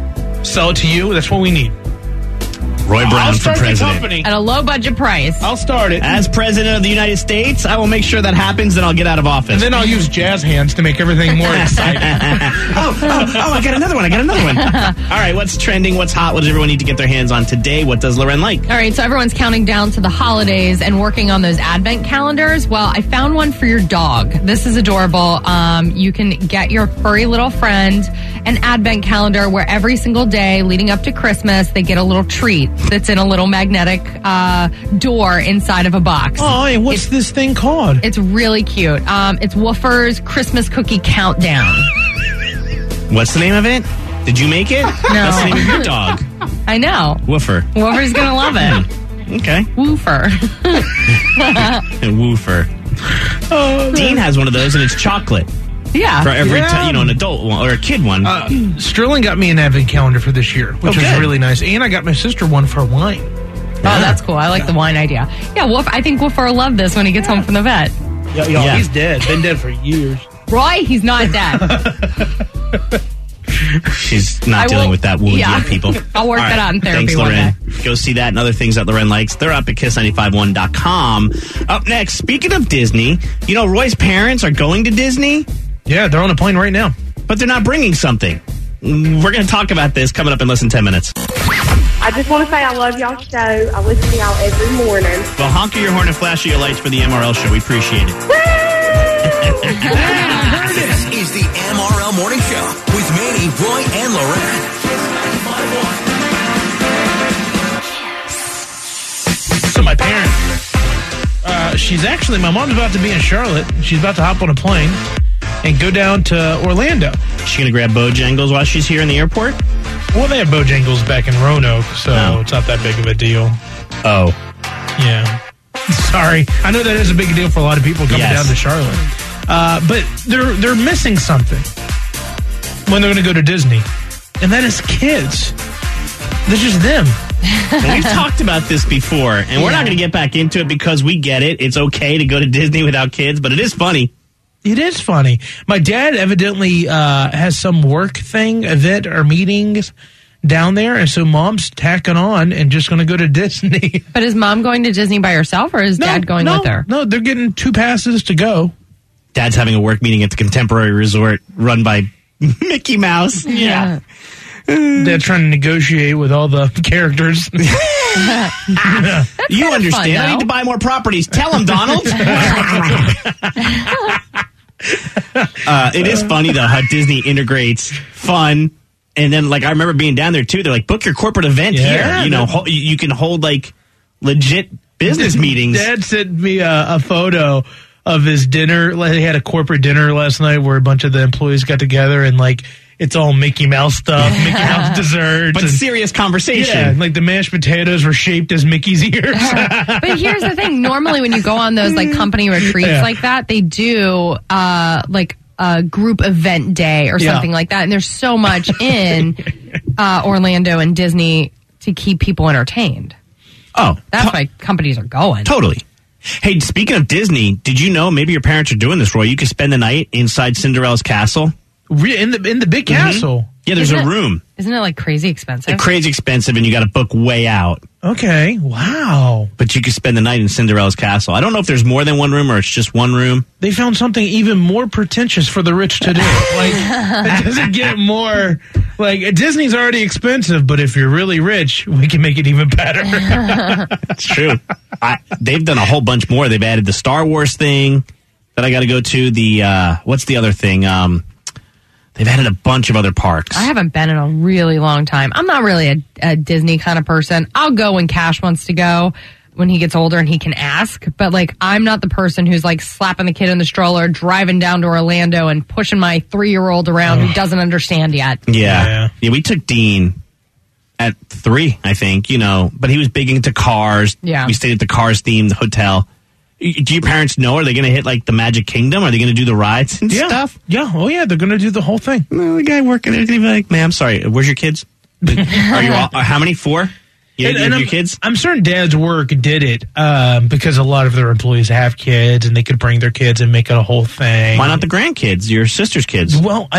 Speaker 5: Sell it to you. That's what we need.
Speaker 3: Roy Brown for president.
Speaker 4: At a low budget price.
Speaker 5: I'll start it.
Speaker 3: As president of the United States, I will make sure that happens, then I'll get out of office.
Speaker 5: And then I'll use jazz hands to make everything more exciting.
Speaker 3: I got another one. All right, what's trending? What's hot? What does everyone need to get their hands on today? What does Loren like?
Speaker 4: All right, so everyone's counting down to the holidays and working on those advent calendars. Well, I found one for your dog. This is adorable. You can get your furry little friend an advent calendar where every single day leading up to Christmas, they get a little treat that's in a little magnetic door inside of a box.
Speaker 5: Oh, and what's this thing called?
Speaker 4: It's really cute. It's Woofer's Christmas Cookie Countdown.
Speaker 3: What's the name of it? Did you make it?
Speaker 4: No.
Speaker 3: That's the name of your dog.
Speaker 4: I know.
Speaker 3: Woofer.
Speaker 4: Woofer's going to love it.
Speaker 3: Okay.
Speaker 4: Woofer.
Speaker 3: Woofer. Dean has one of those, and it's chocolate.
Speaker 4: Yeah.
Speaker 3: For every an adult one or a kid one.
Speaker 5: Sterling got me an advent calendar for this year, which was really nice. And I got my sister one for wine.
Speaker 4: Oh, that's cool. I like the wine idea. Yeah, I think Woofer will love this when he gets home from the vet.
Speaker 5: Yeah. He's dead. Been dead for years.
Speaker 4: Roy, he's not dead.
Speaker 3: She's not dealing with that wound yet, people.
Speaker 4: I'll work that out in therapy.
Speaker 3: Thanks,
Speaker 4: one
Speaker 3: Loren.
Speaker 4: day.
Speaker 3: Go see that and other things that Loren likes. They're up at kiss951.com. Up next, speaking of Disney, Roy's parents are going to Disney.
Speaker 5: Yeah, they're on a plane right now.
Speaker 3: But they're not bringing something. We're going to talk about this coming up in less than 10 minutes.
Speaker 21: I just want to say I love y'all's show. I listen to y'all every morning.
Speaker 3: Well, honk your horn and flash your lights for the MRL show. We appreciate it.
Speaker 2: This is the MRL Morning Show with Manny, Roy, and Loren.
Speaker 5: So my parents, my mom's about to be in Charlotte. She's about to hop on a plane and go down to Orlando.
Speaker 3: She gonna grab Bojangles while she's here in the airport?
Speaker 5: Well, they have Bojangles back in Roanoke, so It's not that big of a deal.
Speaker 3: Oh.
Speaker 5: Yeah. Sorry. I know that is a big deal for a lot of people coming down to Charlotte. But they're missing something when they're going to go to Disney, and that is kids. They're just them.
Speaker 3: Well, we've talked about this before, and we're not going to get back into it because we get it. It's okay to go to Disney without kids, but it is funny.
Speaker 5: It is funny. My dad evidently has some work event or meetings down there, and so mom's tacking on and just going to go to Disney.
Speaker 4: But is mom going to Disney by herself, or is dad going with her?
Speaker 5: No, they're getting 2 passes to go.
Speaker 3: Dad's having a work meeting at the Contemporary Resort run by Mickey Mouse.
Speaker 5: Yeah. Dad's trying to negotiate with all the characters.
Speaker 3: You understand.
Speaker 4: Fun,
Speaker 3: I need to buy more properties. Tell him, Donald. It is funny, though, how Disney integrates fun. And then, I remember being down there, too. They're like, book your corporate event here. You can hold, legit business meetings.
Speaker 5: Dad sent me a photo of his dinner. They had a corporate dinner last night where a bunch of the employees got together and, it's all Mickey Mouse stuff, Mickey Mouse desserts.
Speaker 3: But serious conversation.
Speaker 5: Yeah, the mashed potatoes were shaped as Mickey's ears.
Speaker 4: But here's the thing. Normally when you go on those company retreats like that, they do a group event day or something like that. And there's so much in Orlando and Disney to keep people entertained.
Speaker 3: Oh.
Speaker 4: That's why companies are going.
Speaker 3: Totally. Hey, speaking of Disney, did you know, maybe your parents are doing this, Roy, you could spend the night inside Cinderella's castle?
Speaker 5: In the big castle?
Speaker 3: Mm-hmm. Yeah, there's a room.
Speaker 4: Isn't it crazy expensive?
Speaker 3: It's crazy expensive, and you got to book way out.
Speaker 5: Okay, wow.
Speaker 3: But you could spend the night in Cinderella's castle. I don't know if there's more than one room or it's just one room.
Speaker 5: They found something even more pretentious for the rich to do. It doesn't get more... Disney's already expensive, but if you're really rich, we can make it even better.
Speaker 3: It's true. They've done a whole bunch more. They've added the Star Wars thing that I got to go to. The what's the other thing? They've added a bunch of other parks.
Speaker 4: I haven't been in a really long time. I'm not really a Disney kind of person. I'll go when Cash wants to go, when he gets older and he can ask. But, I'm not the person who's, slapping the kid in the stroller, driving down to Orlando and pushing my 3-year-old around who doesn't understand yet.
Speaker 3: Yeah, we took Dean at 3, I think, but he was big into Cars.
Speaker 4: Yeah.
Speaker 3: We stayed at the Cars-themed hotel. Do your parents know? Are they going to hit the Magic Kingdom? Are they going to do the rides and stuff?
Speaker 5: Yeah. Oh, yeah. They're going to do the whole thing.
Speaker 3: The guy working there is going to be like, "Man, I'm sorry. Where's your kids? Are you all? How many? 4? You have your kids?
Speaker 5: I'm certain Dad's work did it because a lot of their employees have kids and they could bring their kids and make it a whole thing.
Speaker 3: Why not the grandkids? Your sister's kids?
Speaker 5: Well, I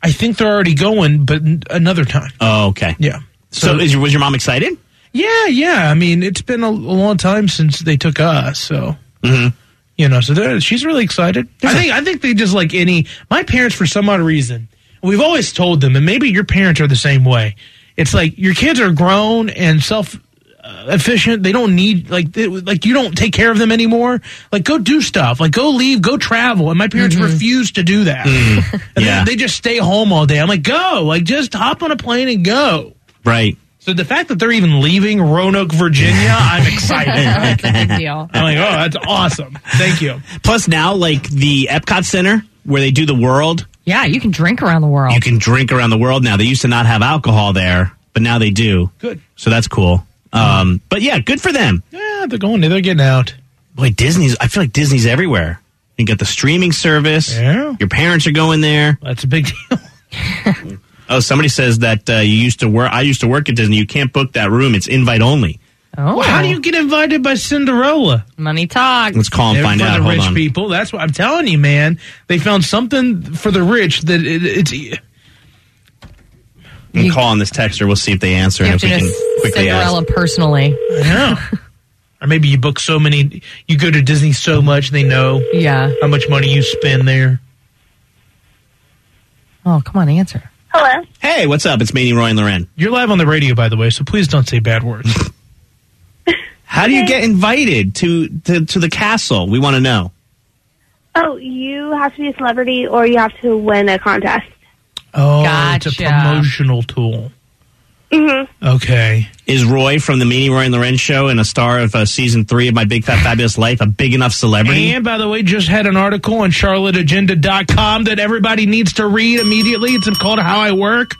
Speaker 5: I think they're already going, but another time.
Speaker 3: Oh, okay.
Speaker 5: Yeah.
Speaker 3: So was your mom excited?
Speaker 5: Yeah. I mean, it's been a long time since they took us, so so she's really excited. I think they just like my parents, for some odd reason, we've always told them, and maybe your parents are the same way. It's like your kids are grown and self-efficient. They don't need you don't take care of them anymore. Like, go do stuff. Like, go leave, go travel. And my parents refuse to do that. And they just stay home all day. I'm like, go. Like, just hop on a plane and go.
Speaker 3: Right.
Speaker 5: So the fact that they're even leaving Roanoke, Virginia, I'm excited.
Speaker 4: That's a big deal.
Speaker 5: I'm like, oh, that's awesome. Thank you.
Speaker 3: Plus now, like the Epcot Center where they do the world.
Speaker 4: Yeah, you can drink around the world.
Speaker 3: You can drink around the world now. They used to not have alcohol there, but now they do.
Speaker 5: Good.
Speaker 3: So that's cool. But yeah, good for them.
Speaker 5: Yeah, they're going. They're getting out.
Speaker 3: Boy, I feel like Disney's everywhere. You got the streaming service.
Speaker 5: Yeah.
Speaker 3: Your parents are going there.
Speaker 5: That's a big deal.
Speaker 3: Oh, somebody says that I used to work at Disney. You can't book that room. It's invite only.
Speaker 4: Oh.
Speaker 5: Well, how do you get invited by Cinderella?
Speaker 4: Money talk.
Speaker 3: Let's call and find out.
Speaker 5: For the
Speaker 3: Hold
Speaker 5: rich
Speaker 3: on.
Speaker 5: people. That's what I'm telling you, man. They found something for the rich that it's...
Speaker 3: We can call on this texter. We'll see if they answer.
Speaker 4: You
Speaker 3: And
Speaker 4: have
Speaker 3: if
Speaker 4: to
Speaker 3: we
Speaker 4: know
Speaker 3: can quickly
Speaker 4: Cinderella
Speaker 3: ask.
Speaker 4: personally.
Speaker 5: I know. Or maybe you book so many... You go to Disney so much, they know how much money you spend there.
Speaker 4: Oh, come on, answer.
Speaker 8: Hello.
Speaker 3: Hey, what's up? It's Manny, Roy, and Loren.
Speaker 5: You're live on the radio, by the way, so please don't say bad words.
Speaker 3: How do you get invited to the castle? We want to know.
Speaker 21: Oh, you have to be a celebrity or you have to win a contest.
Speaker 5: Oh, It's a promotional tool.
Speaker 21: Mm-hmm.
Speaker 5: Okay.
Speaker 3: Is Roy from the Manny, Roy, and Loren show and a star of season 3 of My Big Fat Fabulous Life a big enough celebrity?
Speaker 5: And, by the way, just had an article on charlotteagenda.com that everybody needs to read immediately. It's called How I Work.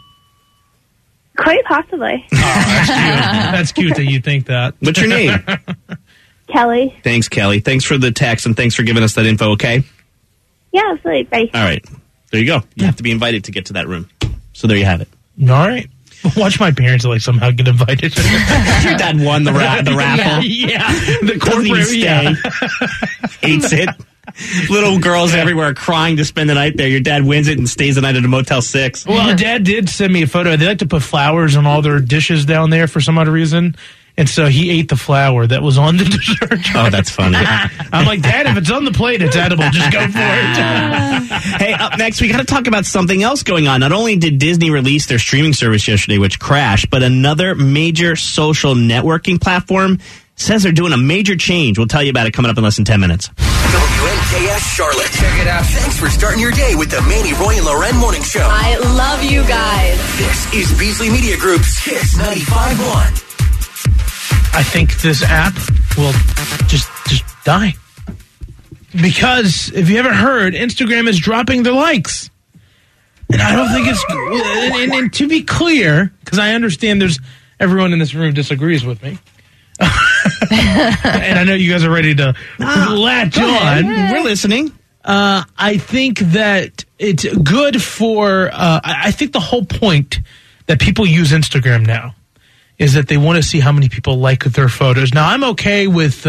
Speaker 21: Quite possibly.
Speaker 5: Oh, that's cute. That's cute that you think that.
Speaker 3: What's your name?
Speaker 21: Kelly.
Speaker 3: Thanks, Kelly. Thanks for the text, and thanks for giving us that info, okay?
Speaker 21: Yeah, absolutely. Bye.
Speaker 3: All right. There you go. You have to be invited to get to that room. So there you have it.
Speaker 5: All right. Watch my parents somehow get invited.
Speaker 3: Your dad won the raffle.
Speaker 5: Yeah. The
Speaker 3: Doesn't even stay. Hates it. Little girls everywhere crying to spend the night there. Your dad wins it and stays the night at a Motel 6.
Speaker 5: Well, Dad did send me a photo. They like to put flowers on all their dishes down there for some odd reason. And so he ate the flower that was on the dessert.
Speaker 3: Oh, that's funny.
Speaker 5: I'm like, Dad, if it's on the plate, it's edible. Just go for it.
Speaker 3: Hey, up next, we got to talk about something else going on. Not only did Disney release their streaming service yesterday, which crashed, but another major social networking platform says they're doing a major change. We'll tell you about it coming up in less than 10 minutes.
Speaker 2: WNKS Charlotte. Check it out. Thanks for starting your day with the Manny, Roy, and Loren Morning Show.
Speaker 17: I love you guys.
Speaker 2: This is Beasley Media Group's Kiss 95.1.
Speaker 5: I think this app will just die. Because, if you haven't heard, Instagram is dropping their likes. And I don't think it's... And to be clear, because I understand everyone in this room disagrees with me. And I know you guys are ready to latch on.
Speaker 3: We're listening.
Speaker 5: I think that it's good for... I think the whole point that people use Instagram now is that they want to see how many people like their photos. Now, I'm okay with,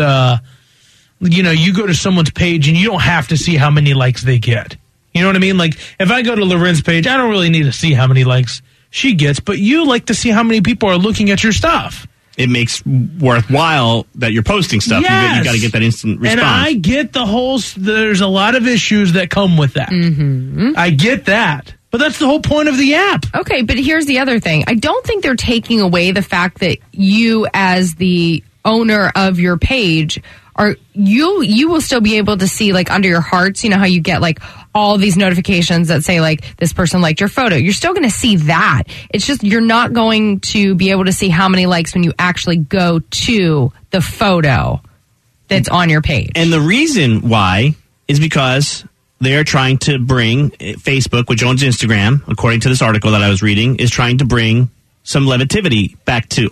Speaker 5: you go to someone's page and you don't have to see how many likes they get. You know what I mean? Like, if I go to Loren's page, I don't really need to see how many likes she gets, but you like to see how many people are looking at your stuff.
Speaker 3: It makes worthwhile that you're posting stuff.
Speaker 5: Yes.
Speaker 3: You got to get that instant response.
Speaker 5: And I get there's a lot of issues that come with that.
Speaker 4: Mm-hmm.
Speaker 5: I get that. But that's the whole point of the app.
Speaker 4: Okay, but here's the other thing. I don't think they're taking away the fact that you, as the owner of your page, you will still be able to see, like, under your hearts, you know how you get, like, all these notifications that say, like, this person liked your photo. You're still going to see that. It's just you're not going to be able to see how many likes when you actually go to the photo that's on your page.
Speaker 3: And the reason why is because they are trying to bring Facebook, which owns Instagram, according to this article that I was reading, is trying to bring some levity back to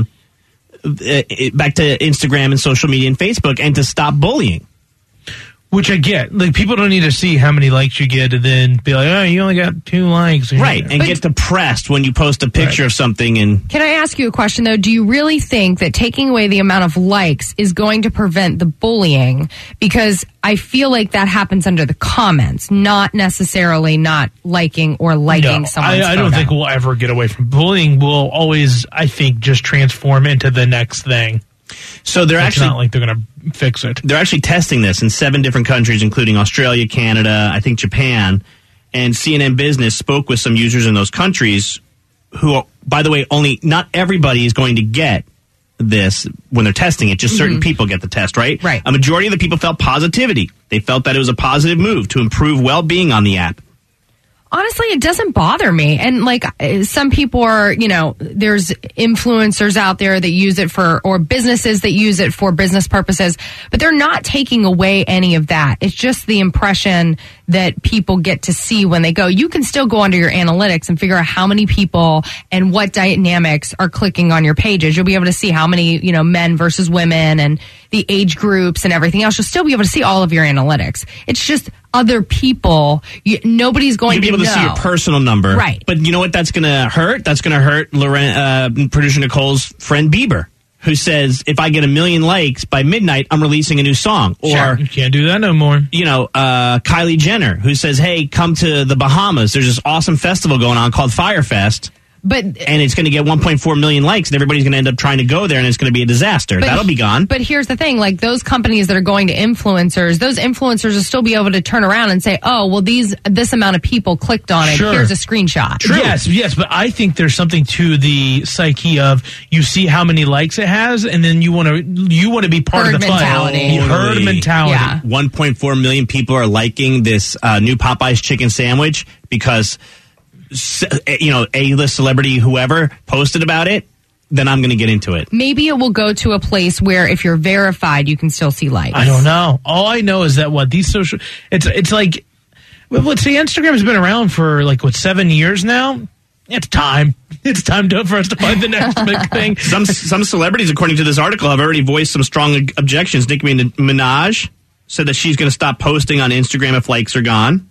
Speaker 3: Instagram and social media and Facebook, and to stop bullying.
Speaker 5: Which I get. Like, people don't need to see how many likes you get and then be like, oh, you only got 2 likes.
Speaker 3: Right, and get depressed when you post a picture of something. And
Speaker 4: Can I ask you a question, though? Do you really think that taking away the amount of likes is going to prevent the bullying? Because I feel like that happens under the comments, not necessarily not liking or liking someone's
Speaker 5: I don't think we'll ever get away from bullying. Will always, I think, just transform into the next thing.
Speaker 3: So they're
Speaker 5: it's not like they're going to fix it.
Speaker 3: They're actually testing this in 7 different countries, including Australia, Canada, I think Japan. And CNN Business spoke with some users in those countries who, by the way, not everybody is going to get this when they're testing it. Just certain people get the test, right?
Speaker 4: Right.
Speaker 3: A majority of the people felt positivity. They felt that it was a positive move to improve well-being on the app.
Speaker 4: Honestly, it doesn't bother me. And like some people are, there's influencers out there that use it or businesses that use it for business purposes, but they're not taking away any of that. It's just the impression that people get to see when they go. You can still go under your analytics and figure out how many people and what dynamics are clicking on your pages. You'll be able to see how many, men versus women and the age groups and everything else. You'll still be able to see all of your analytics. It's just other people, nobody's going
Speaker 3: to be able to see your personal number.
Speaker 4: Right.
Speaker 3: But you know what that's going to hurt? That's going to hurt producer Nicole's friend Bieber, who says, if I get 1 million likes by midnight, I'm releasing a new song. Or
Speaker 5: you can't do that no more.
Speaker 3: Kylie Jenner, who says, hey, come to the Bahamas. There's this awesome festival going on called Firefest. And it's going to get 1.4 million likes, and everybody's going to end up trying to go there, and it's going to be a disaster. That'll be gone.
Speaker 4: But here's the thing, like those companies that are going to influencers, those influencers will still be able to turn around and say, oh, well, this amount of people clicked on it.
Speaker 5: Sure.
Speaker 4: Here's a screenshot.
Speaker 5: True. Yes, but I think there's something to the psyche of you see how many likes it has, and then you want to be part of the fun. Herd mentality.
Speaker 4: Yeah.
Speaker 3: 1.4 million people are liking this new Popeyes chicken sandwich because A-list celebrity, whoever posted about it, then I'm going to get into it.
Speaker 4: Maybe it will go to a place where if you're verified, you can still see likes.
Speaker 5: I don't know. All I know is that these social, it's like, let's see, Instagram's been around for 7 years now. It's time. It's time for us to find the next big thing.
Speaker 3: Some celebrities, according to this article, have already voiced some strong objections. Nicki Minaj said that she's going to stop posting on Instagram if likes are gone.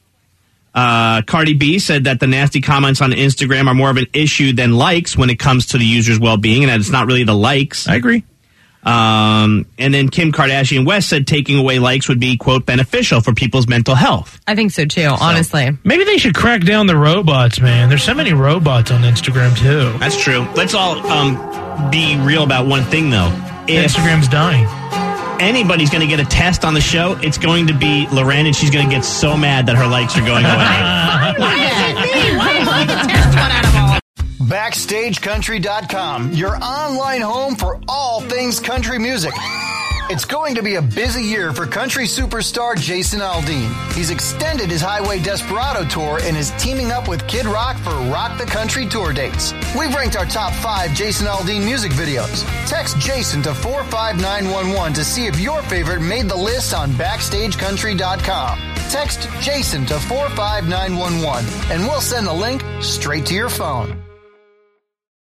Speaker 3: Cardi B said that the nasty comments on Instagram are more of an issue than likes when it comes to the user's well-being, and that it's not really the likes.
Speaker 5: I agree.
Speaker 3: And then Kim Kardashian West said taking away likes would be, quote, beneficial for people's mental health.
Speaker 4: I think so, too, honestly.
Speaker 5: Maybe they should crack down the robots, man. There's so many robots on Instagram, too.
Speaker 3: That's true. Let's all be real about one thing, though. If
Speaker 5: Instagram's dying.
Speaker 3: Anybody's going to get a test on the show, it's going to be Loren, and she's going to get so mad that her likes are going away.
Speaker 12: Why is it me? Why is I the test one out of all? BackstageCountry.com, your online home for all things country music. It's going to be a busy year for country superstar Jason Aldean. He's extended his Highway Desperado tour and is teaming up with Kid Rock for Rock the Country tour dates. We've ranked our top 5 Jason Aldean music videos. Text Jason to 45911 to see if your favorite made the list on BackstageCountry.com. Text Jason to 45911 and we'll send the link straight to your phone.